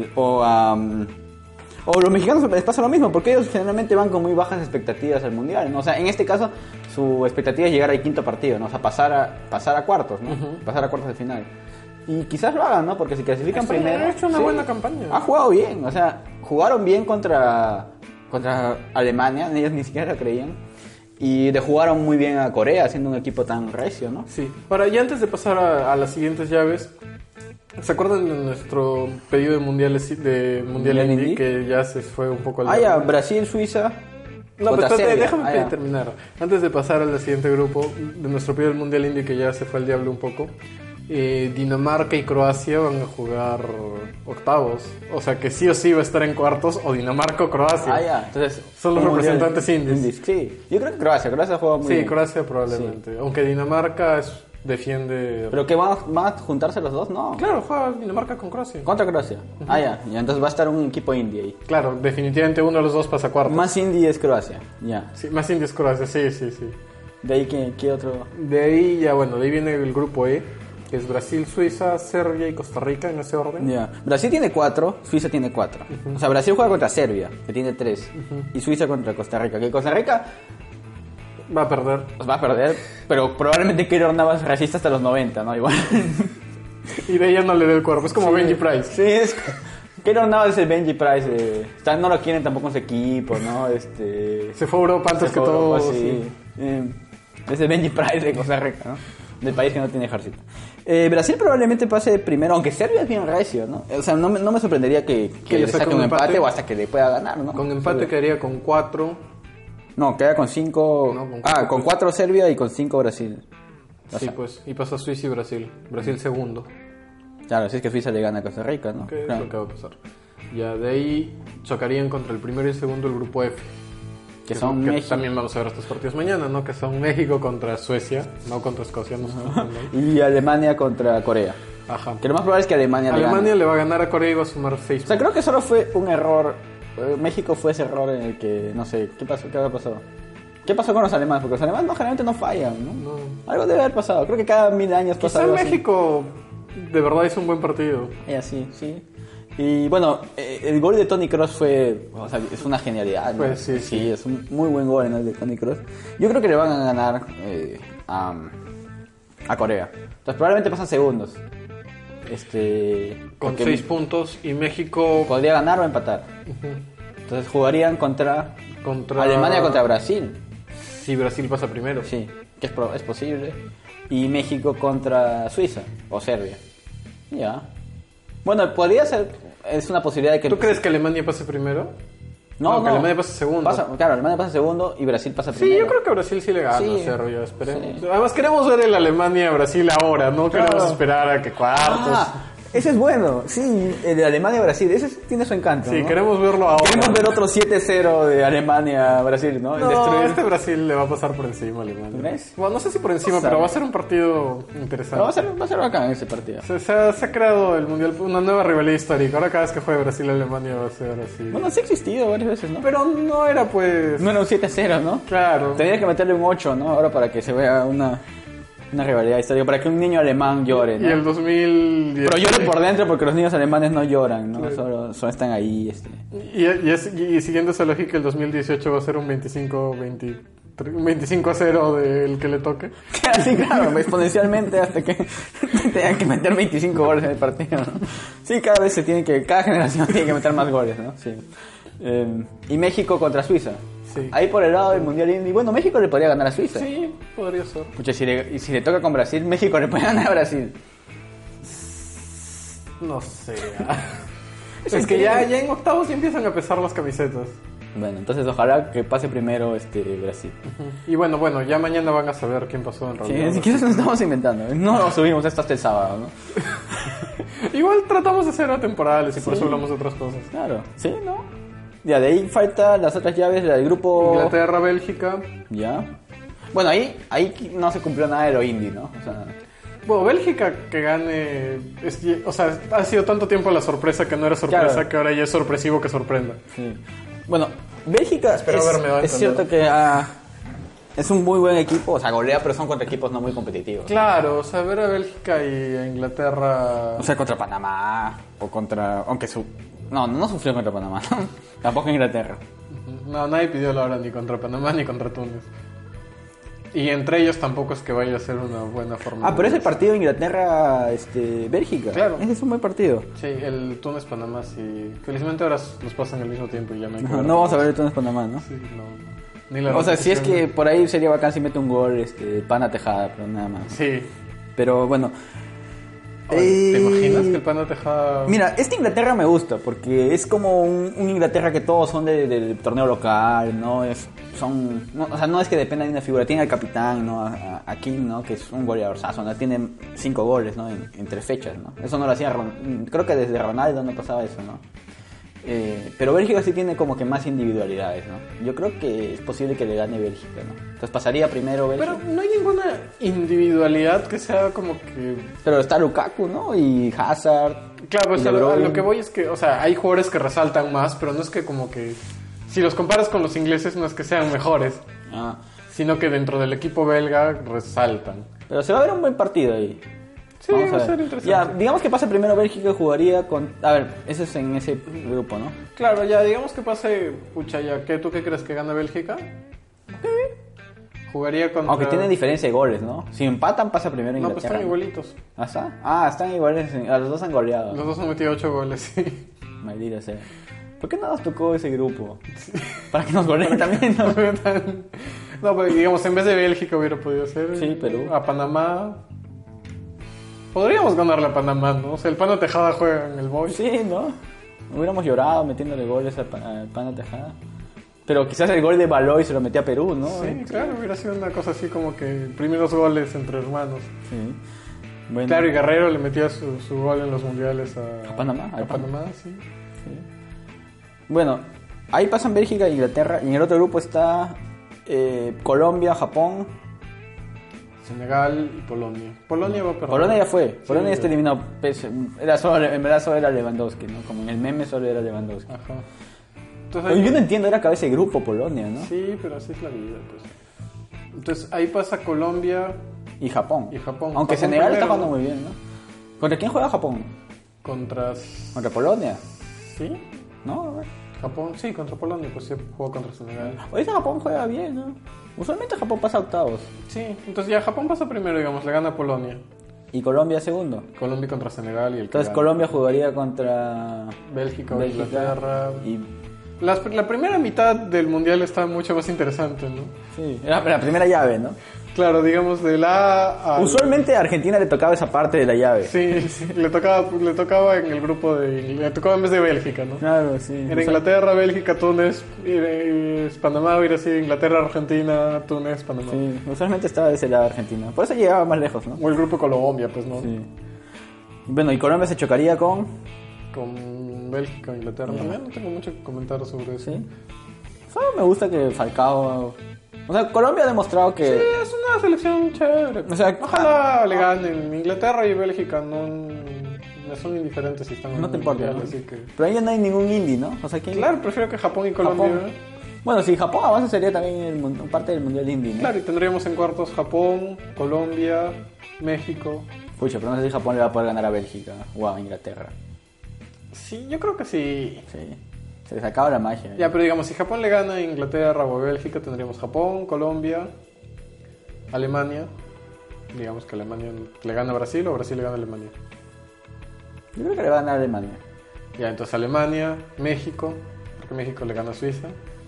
o los mexicanos les pasa lo mismo, porque ellos generalmente van con muy bajas expectativas al mundial, ¿no? O sea, en este caso, su expectativa es llegar al quinto partido, ¿no? O sea, pasar a cuartos, ¿no? Pasar a cuartos de final. Y quizás lo hagan, ¿no? Porque si clasifican primero... Ha hecho una buena campaña. Ha jugado bien, o sea, jugaron bien contra Alemania, ellos ni siquiera lo creían. Y jugaron muy bien a Corea, siendo un equipo tan recio, ¿no? Sí. Ahora, y antes de pasar a las siguientes llaves... ¿Se acuerdan de nuestro pedido de Mundial Indie? Que ya se fue un poco al... ya, Brasil, Suiza... No, pero déjame terminar. Antes de pasar al siguiente grupo, de nuestro pedido del Mundial Indie, que ya se fue al diablo un poco, Dinamarca y Croacia van a jugar octavos. O sea que sí o sí va a estar en cuartos, o Dinamarca o Croacia. Entonces son los representantes indies. Sí, yo creo que Croacia juega muy bien. Sí, Croacia probablemente. Sí. Aunque Dinamarca defiende... ¿Pero que van a juntarse los dos? No. Claro, juega Dinamarca con Croacia. Contra Croacia. Y entonces va a estar un equipo indie ahí. Claro, definitivamente uno de los dos pasa a cuartos. Más indie es Croacia, ya. Sí, más indie es Croacia, sí. ¿De ahí qué otro? De ahí viene el grupo E, que es Brasil, Suiza, Serbia y Costa Rica, en ese orden. Ya. Brasil tiene 4, Suiza tiene 4. O sea, Brasil juega contra Serbia, que tiene 3. Y Suiza contra Costa Rica, que Costa Rica... Va a perder, pero probablemente Keylor Navas resista hasta los 90, ¿no? Igual. Y de ella no le dé el cuerpo, es como Benji Price. Sí, es... Keylor Navas es el Benji Price. No lo quieren tampoco en su equipo, ¿no? Se fue a Europa antes que todo. Sí. Es el Benji Price de Costa Rica, ¿no? Del país que no tiene ejército. Brasil probablemente pase primero, aunque Serbia es bien recio, ¿no? O sea, no me sorprendería que le saque un empate o hasta que le pueda ganar, ¿no? Con empate quedaría con 4... No, queda con 5... No, con 4 Serbia y con 5 Brasil. Sí, pues, y pasa Suiza y Brasil. Brasil segundo. Claro, así es que Suiza le gana a Costa Rica, ¿no? Es lo que va a pasar. Ya, de ahí chocarían contra el primero y el segundo el grupo F. Que son México. También vamos a ver estos partidos mañana, ¿no? Que son México contra Suecia, no contra Escocia. Y Alemania contra Corea. Ajá. Que lo más probable es que Alemania le va a ganar a Corea y va a sumar 6 puntos. O sea, creo que solo fue un error. México fue ese error en el que, no sé, ¿qué pasó? ¿Qué había pasado? ¿Qué pasó con los alemanes? Porque los alemanes generalmente no fallan, ¿no? Algo debe haber pasado. Creo que cada 1000 años pasa algo así. México de verdad hizo un buen partido. Sí. Y bueno, el gol de Toni Kroos fue... O sea, es una genialidad, ¿no? Pues sí. Es un muy buen gol, ¿no? El de Toni Kroos. Yo creo que le van a ganar a Corea. Entonces probablemente pasan segundos. Con 6 puntos y México... Podría ganar o empatar. Entonces jugarían contra Alemania contra Brasil. Si Brasil pasa primero. Sí, que es posible. Y México contra Suiza o Serbia. Ya. Bueno, podría ser. Es una posibilidad de que. ¿Tú crees que Alemania pase primero? No, que Alemania pase segundo. Claro, Alemania pasa segundo y Brasil pasa primero. Sí, yo creo que Brasil sí le gana a Serbia. Esperemos. Sí. Además, queremos ver el Alemania-Brasil ahora, no queremos esperar a que cuartos. Ese es bueno. Sí, el de Alemania-Brasil. Ese tiene su encanto. Sí, ¿no? queremos verlo ahora. Queremos ver otro 7-0 de Alemania-Brasil, ¿no? No, este Brasil le va a pasar por encima a Alemania. ¿Tú crees? Bueno, no sé si por encima, pero va a ser un partido interesante. Pero va a ser bacán ese partido. Se ha creado el mundial, una nueva rivalidad histórica. Ahora cada vez que juegue Brasil-Alemania va a ser así. Bueno, sí ha existido varias veces, ¿no? Pero no era pues... No era un 7-0, ¿no? Claro. Tendría que meterle un 8, ¿no? Ahora para que se vea una rivalidad histórica, para que un niño alemán llore, ¿no? Y el 2010. Pero llore por dentro porque los niños alemanes no lloran, ¿no? Sí. Solo están ahí, Y siguiendo esa lógica, el 2018 va a ser un 25-0 del que le toque. Sí, claro, exponencialmente hasta que tengan que meter 25 goles en el partido, ¿no? Sí, cada generación tiene que meter más goles, ¿no? Sí. Y México contra Suiza. Sí. Ahí por el lado del Mundial Indie. Bueno, México le podría ganar a Suiza. Sí, podría ser. Pucha, si le toca con Brasil, México le puede ganar a Brasil. No sé. Es que ya en octavos ya empiezan a pesar las camisetas. Bueno, entonces ojalá que pase primero Brasil. Y bueno, ya mañana van a saber quién pasó en Sí, realidad. ni siquiera nos estamos inventando. No lo subimos esto hasta el sábado, ¿no? Igual tratamos de ser atemporales y por eso hablamos de otras cosas. Claro, sí, ¿no? Ya, de ahí falta las otras llaves del grupo... Inglaterra, Bélgica. Ya. Bueno, ahí no se cumplió nada de lo indie, ¿no? O sea... Bueno, Bélgica que gane... o sea, ha sido tanto tiempo la sorpresa que no era sorpresa, claro, que ahora ya es sorpresivo que sorprenda. Sí. Bueno, Bélgica Espero verme va a es entender. cierto que es un muy buen equipo, o sea, golea, pero son contra equipos no muy competitivos. Claro, o sea, ver a Bélgica y a Inglaterra... O sea, contra Panamá o contra... Aunque no sufrió contra Panamá, ¿no? Tampoco Inglaterra. No, nadie pidió la hora ni contra Panamá ni contra Túnez. Y entre ellos tampoco es que vaya a ser una buena forma. Pero ese partido Inglaterra-Bélgica. Claro. Ese es un buen partido. Sí, el Túnez-Panamá sí. Felizmente ahora los pasan al mismo tiempo y ya no hay que ver. No vamos a ver el Túnez-Panamá, ¿no? Sí, no. Ni la O sea, si es repetición. que por ahí sería bacán si mete un gol, Pana Tejada, pero nada más. Sí. Pero bueno. ¿Te imaginas que el Pana Tejada... Mira, Inglaterra me gusta porque es como un Inglaterra que todos son del torneo local, ¿no? O sea, no es que dependa de una figura. Tiene al capitán, ¿no? A King, ¿no? Que es un goleadorzazo, ¿no? Tiene 5 goles, ¿no? En 3 fechas, ¿no? Eso no lo hacía creo que desde Ronaldo no pasaba eso, ¿no? Pero Bélgica sí tiene como que más individualidades, ¿no? Yo creo que es posible que le gane Bélgica, ¿no? Entonces pasaría primero Bélgica. Pero no hay ninguna individualidad que sea como que... Pero está Lukaku, ¿no? Y Hazard. Claro, y pues De a Bruyne. lo que voy es que, o sea, hay jugadores que resaltan más, pero no es que como que... Si los comparas con los ingleses no es que sean mejores, sino que dentro del equipo belga resaltan. Pero se va a ver un buen partido ahí. Sí, Vamos va a ver. ser interesante. Ya, digamos que pase primero Bélgica, jugaría con... A ver, ese es en ese grupo, ¿no? Claro, ya digamos que pase, pucha, ya, ¿tú qué crees que gana Bélgica? Jugaría contra... Aunque tienen diferencia de goles, ¿no? Si empatan, pasa primero No, pues Inglaterra. están igualitos. ¿Ah, está? Están iguales. A los dos han goleado. Los dos han metido 8 goles, sí. Maldita sea. ¿Por qué no nos tocó ese grupo? Para que nos goleen también, ¿no? No, pues digamos, en vez de Bélgica hubiera podido ser... Sí, Perú. A Panamá... Podríamos ganarle a Panamá, ¿no? O sea, el Pana Tejada juega en el Boys. Sí, ¿no? Hubiéramos llorado metiéndole goles al Pana Tejada. Pero quizás el gol de Baloy se lo metía a Perú, ¿no? Sí, claro, hubiera sido una cosa así como que primeros goles entre hermanos. Sí. Bueno. Claro, y Guerrero le metía su gol en los mundiales ¿A Panamá? A Panamá, sí. Sí. Bueno, ahí pasan Bélgica e Inglaterra. Y en el otro grupo está Colombia, Japón. Senegal y Polonia. Polonia va a perder. Polonia ya fue. Sí, Polonia ya ya. está eliminado. En verdad solo era Lewandowski, ¿no? Como en el meme solo era Lewandowski. Ajá. Entonces, Oye, yo no entiendo, era cabeza de grupo Polonia, ¿no? Sí, pero así es la vida, pues. Entonces ahí pasa Colombia Y Japón. y Japón. Aunque Japón Senegal está primero, jugando muy bien, ¿no? ¿Contra quién juega Japón? Contra... ¿Contra Polonia? ¿Sí? ¿No? A ver. Japón, sí, contra Polonia, pues sí jugó contra Senegal. Oye, Japón juega bien, ¿no? Usualmente Japón pasa a octavos. Sí, entonces ya Japón pasa primero, digamos, le gana a Polonia. Y Colombia segundo. Colombia contra Senegal y el que Entonces gane. Colombia jugaría contra Bélgica o Bélgica Inglaterra. y La primera mitad del mundial está mucho más interesante, ¿no? Sí, era la primera llave, ¿no? Claro, digamos de la a... Usualmente a Argentina le tocaba esa parte de la llave. Sí, le tocaba en el grupo le tocaba en vez de Bélgica, ¿no? Claro, sí. Era Inglaterra, Bélgica, Túnez, Panamá hubiera sido Inglaterra, Argentina, Túnez, Panamá. Sí, usualmente estaba de ese lado Argentina. Por eso llegaba más lejos, ¿no? O el grupo Colombia, pues, ¿no? Sí. Bueno, y Colombia se chocaría con... Con Bélgica, Inglaterra. También no tengo mucho que comentar sobre eso. Sí. Solo me gusta que Falcao... O sea, Colombia ha demostrado que... Sí, es una selección chévere. O sea, ojalá le ganen. Inglaterra y Bélgica no son indiferentes si están en no el te importa, mundial, ¿no? así que... Pero ahí ya no hay ningún indie, ¿no? O sea, ¿quién... Claro, prefiero que Japón y Colombia... Japón. Bueno, si Japón avanza sería también parte del mundial indie, ¿no? Claro, y tendríamos en cuartos Japón, Colombia, México. Pucha, pero no sé si Japón le va a poder ganar a Bélgica o a Inglaterra. Sí, yo creo que sí. Sí. Se les acaba la magia. Ya, pero digamos, si Japón le gana a Inglaterra o a Bélgica, tendríamos Japón, Colombia, Alemania. Digamos que Alemania le gana a Brasil o Brasil le gana a Alemania. Yo creo que le va a ganar a Alemania. Ya, entonces Alemania, México, porque México le gana a Suiza.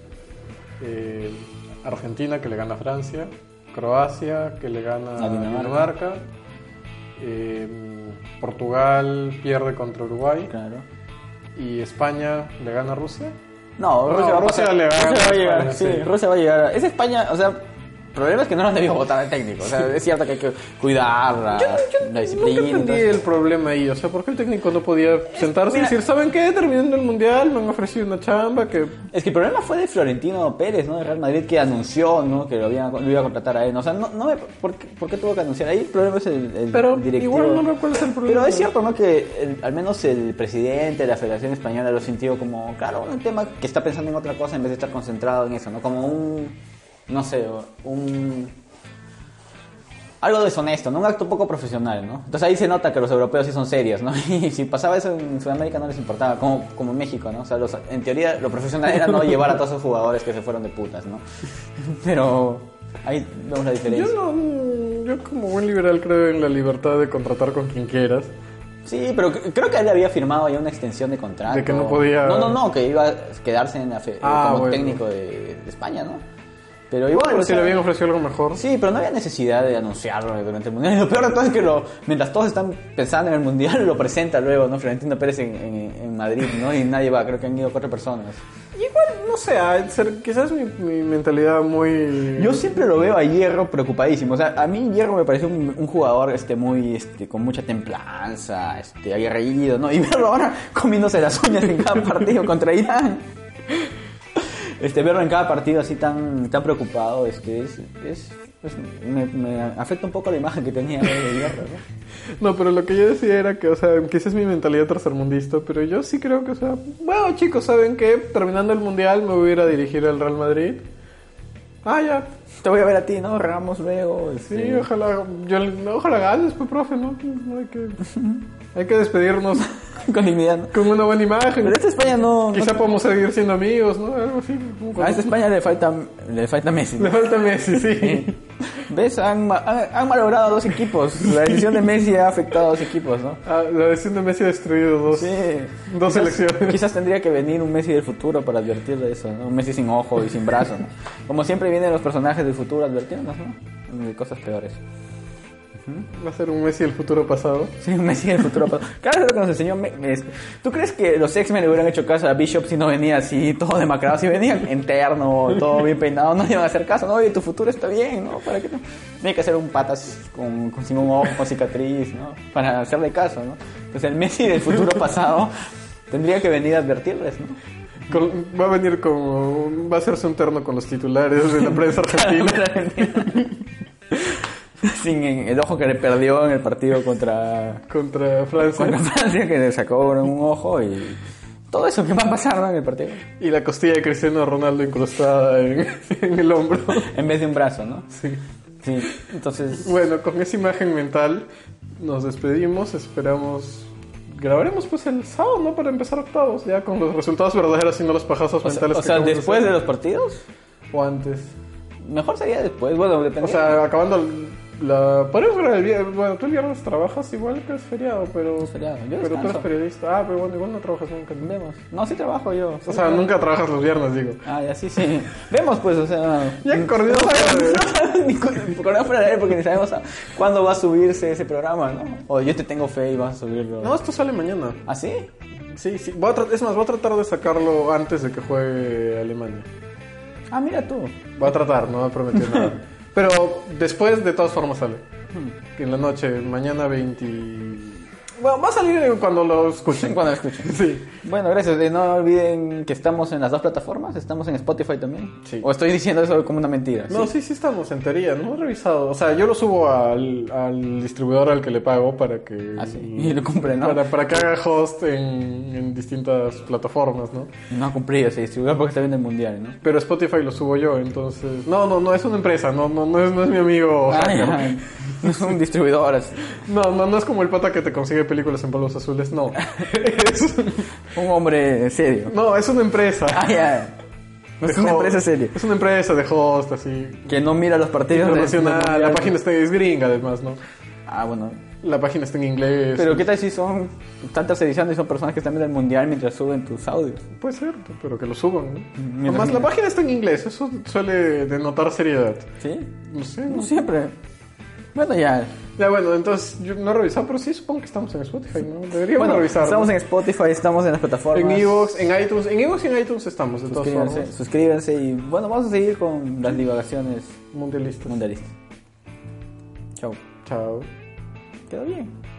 Argentina, que le gana a Francia. Croacia, que le gana a Dinamarca. Portugal pierde contra Uruguay. Claro. Y España le gana a Rusia. No, Rusia le gana. Rusia va a llegar. España, Sí, Rusia va a llegar. Es España, o sea, el problema es que no lo han debido votar al técnico. O sea, es cierto que hay que cuidar la disciplina. Nunca entendí el problema ahí. O sea, ¿por qué el técnico no podía sentarse y decir, ¿saben qué? Terminando el mundial, me han ofrecido una chamba que... Es que el problema fue de Florentino Pérez, ¿no? De Real Madrid, que anunció, ¿no? Que lo iba a contratar a él. O sea, ¿por qué tuvo que anunciar? Ahí el problema es el Pero directivo. igual no veo cuál es el problema. Pero es cierto, ¿no? Que al menos el presidente de la Federación Española lo sintió como, claro, un tema que está pensando en otra cosa en vez de estar concentrado en eso, ¿no? Como no sé, algo deshonesto, ¿no? Un acto poco profesional, ¿no? Entonces ahí se nota que los europeos sí son serios, ¿no? Y si pasaba eso en Sudamérica no les importaba, como en México, ¿no? O sea, en teoría lo profesional era no llevar a todos esos jugadores que se fueron de putas, ¿no? Pero ahí vemos la diferencia. Yo como buen liberal creo en la libertad de contratar con quien quieras. Sí, pero creo que él había firmado ya una extensión de contrato. De que no podía... No, que iba a quedarse como bueno. técnico de España, ¿no? Pero igual, Bueno, o si sea, le habían ofrecido algo mejor. Sí, pero no había necesidad de anunciarlo durante el mundial. Y lo peor de todo es que mientras todos están pensando en el mundial, lo presenta luego, ¿no? Florentino Pérez en Madrid, ¿no? Y nadie va, creo que han ido 4 personas. Igual, no sé, quizás mi mentalidad muy... Yo siempre lo veo a Hierro preocupadísimo. O sea, a mí Hierro me parece un jugador muy con mucha templanza, aguerrido, ¿no? Y verlo ahora comiéndose las uñas en cada partido contra Irán. Verlo en cada partido así tan preocupado, me afecta un poco la imagen que tenía de Hierro, ¿no? No, pero lo que yo decía era que, o sea, quizás es mi mentalidad tercermundista, pero yo sí creo que, o sea, bueno, chicos, ¿saben qué? Terminando el mundial me voy a ir a dirigir al Real Madrid. Ah, ya. Te voy a ver a ti, ¿no? Regamos luego. Sí, ojalá ganes, pues, profe, ¿no? Hay que despedirnos con dignidad, ¿no? Con una buena imagen. Pero esta España no... Quizá podemos seguir siendo amigos, ¿no? Algo así. A esta España le falta Messi, ¿no? Le falta Messi, sí. ¿Ves? Han malogrado 2 equipos. La decisión de Messi ha afectado a 2 equipos, ¿no? La decisión de Messi ha destruido 2 selecciones. Quizás tendría que venir un Messi del futuro para advertirle eso, ¿no? Un Messi sin ojo y sin brazo, ¿no? Como siempre vienen los personajes del futuro advirtiéndonos, ¿no? De cosas peores. Va a ser un Messi del futuro pasado. Sí, un Messi del futuro pasado. Claro, es lo que nos enseñó. ¿Tú crees que los X-Men le hubieran hecho caso a Bishop si no venía así todo demacrado? Si venía enterno, todo bien peinado, no le iban a hacer caso. No, oye, tu futuro está bien, ¿no? ¿Para qué no? Tiene que ser un patas sin un ojo, con cicatriz, ¿no? Para hacerle caso, ¿no? Entonces el Messi del futuro pasado tendría que venir a advertirles, ¿no? Va a hacerse un terno con los titulares de la prensa argentina. Sin el ojo que le perdió en el partido contra Francia. Contra Francia, que le sacó un ojo y todo eso que va a pasar, ¿no? En el partido. Y la costilla de Cristiano Ronaldo incrustada en el hombro. En vez de un brazo, ¿no? Sí. Sí, entonces... Bueno, con esa imagen mental nos despedimos, esperamos... Grabaremos pues el sábado, ¿no? Para empezar octavos, ya con los resultados verdaderos y no los pajazos mentales. O sea, ¿después de los partidos? ¿O antes? Mejor sería después, bueno, depende. O sea, acabando Podemos ver el viernes. Bueno, tú el viernes trabajas igual que es feriado, pero. Es feriado. Yo Pero tú eres descanso. periodista. Ah, pero bueno, igual no trabajas nunca. ¿No? Vemos. No, sí trabajo yo. O sea, nunca trabajas los viernes, digo. Ah, ya sí, sí. Vemos, pues, o sea. Ya coordinó Ni coordinamos fuera de él porque ni sabemos cuándo va a subirse ese programa, ¿no? O yo te tengo fe y vas a subirlo. No, esto sale mañana. ¿Ah, sí? Sí, sí. Es más, voy a tratar de sacarlo antes de que juegue Alemania. Ah, mira tú. Voy a tratar, no voy a prometer nada. Pero después, de todas formas, sale. En la noche, mañana 20... Bueno, va a salir cuando lo escuchen. Cuando lo escuchen. Sí. Bueno, gracias. No olviden que estamos en las dos plataformas. Estamos en Spotify también. Sí. O estoy diciendo eso como una mentira. No, sí estamos, en teoría. No he revisado. O sea, yo lo subo al distribuidor al que le pago para que... Ah, sí. Y lo cumple, ¿no? Para que haga host en distintas plataformas, ¿no? No ha cumplido ese distribuidor porque está viendo el mundial, ¿no? Pero Spotify lo subo yo, entonces... No, es una empresa. No es mi amigo hacker. Ay, no es un distribuidor así. No es como el pata que te consigue películas en polvos azules. No. Un hombre serio. No, es una empresa. Ah, ya. No es De una host. empresa seria. Es una empresa de host, así. Que no mira los partidos Internacional. La página está... es gringa, además, ¿no? Ah, bueno. La página está en inglés. Pero ¿qué tal si son tantas ediciones y son personas que están viendo el mundial mientras suben tus audios? Puede ser, pero que lo suban, ¿no? Me Además, imagino. la página está en inglés. Eso suele denotar seriedad. ¿Sí? No sé. No siempre. Bueno, ya. Ya, bueno, entonces yo no he revisado, pero sí supongo que estamos en Spotify, ¿no? Deberíamos Bueno, revisar. estamos ¿no? en Spotify, estamos en las plataformas. En Evox, en iTunes. En Evox y en iTunes estamos, de todas formas. Suscríbanse y bueno, vamos a seguir con las divagaciones Mundialistas. mundialistas. Chao. Chao. ¿Quedó bien?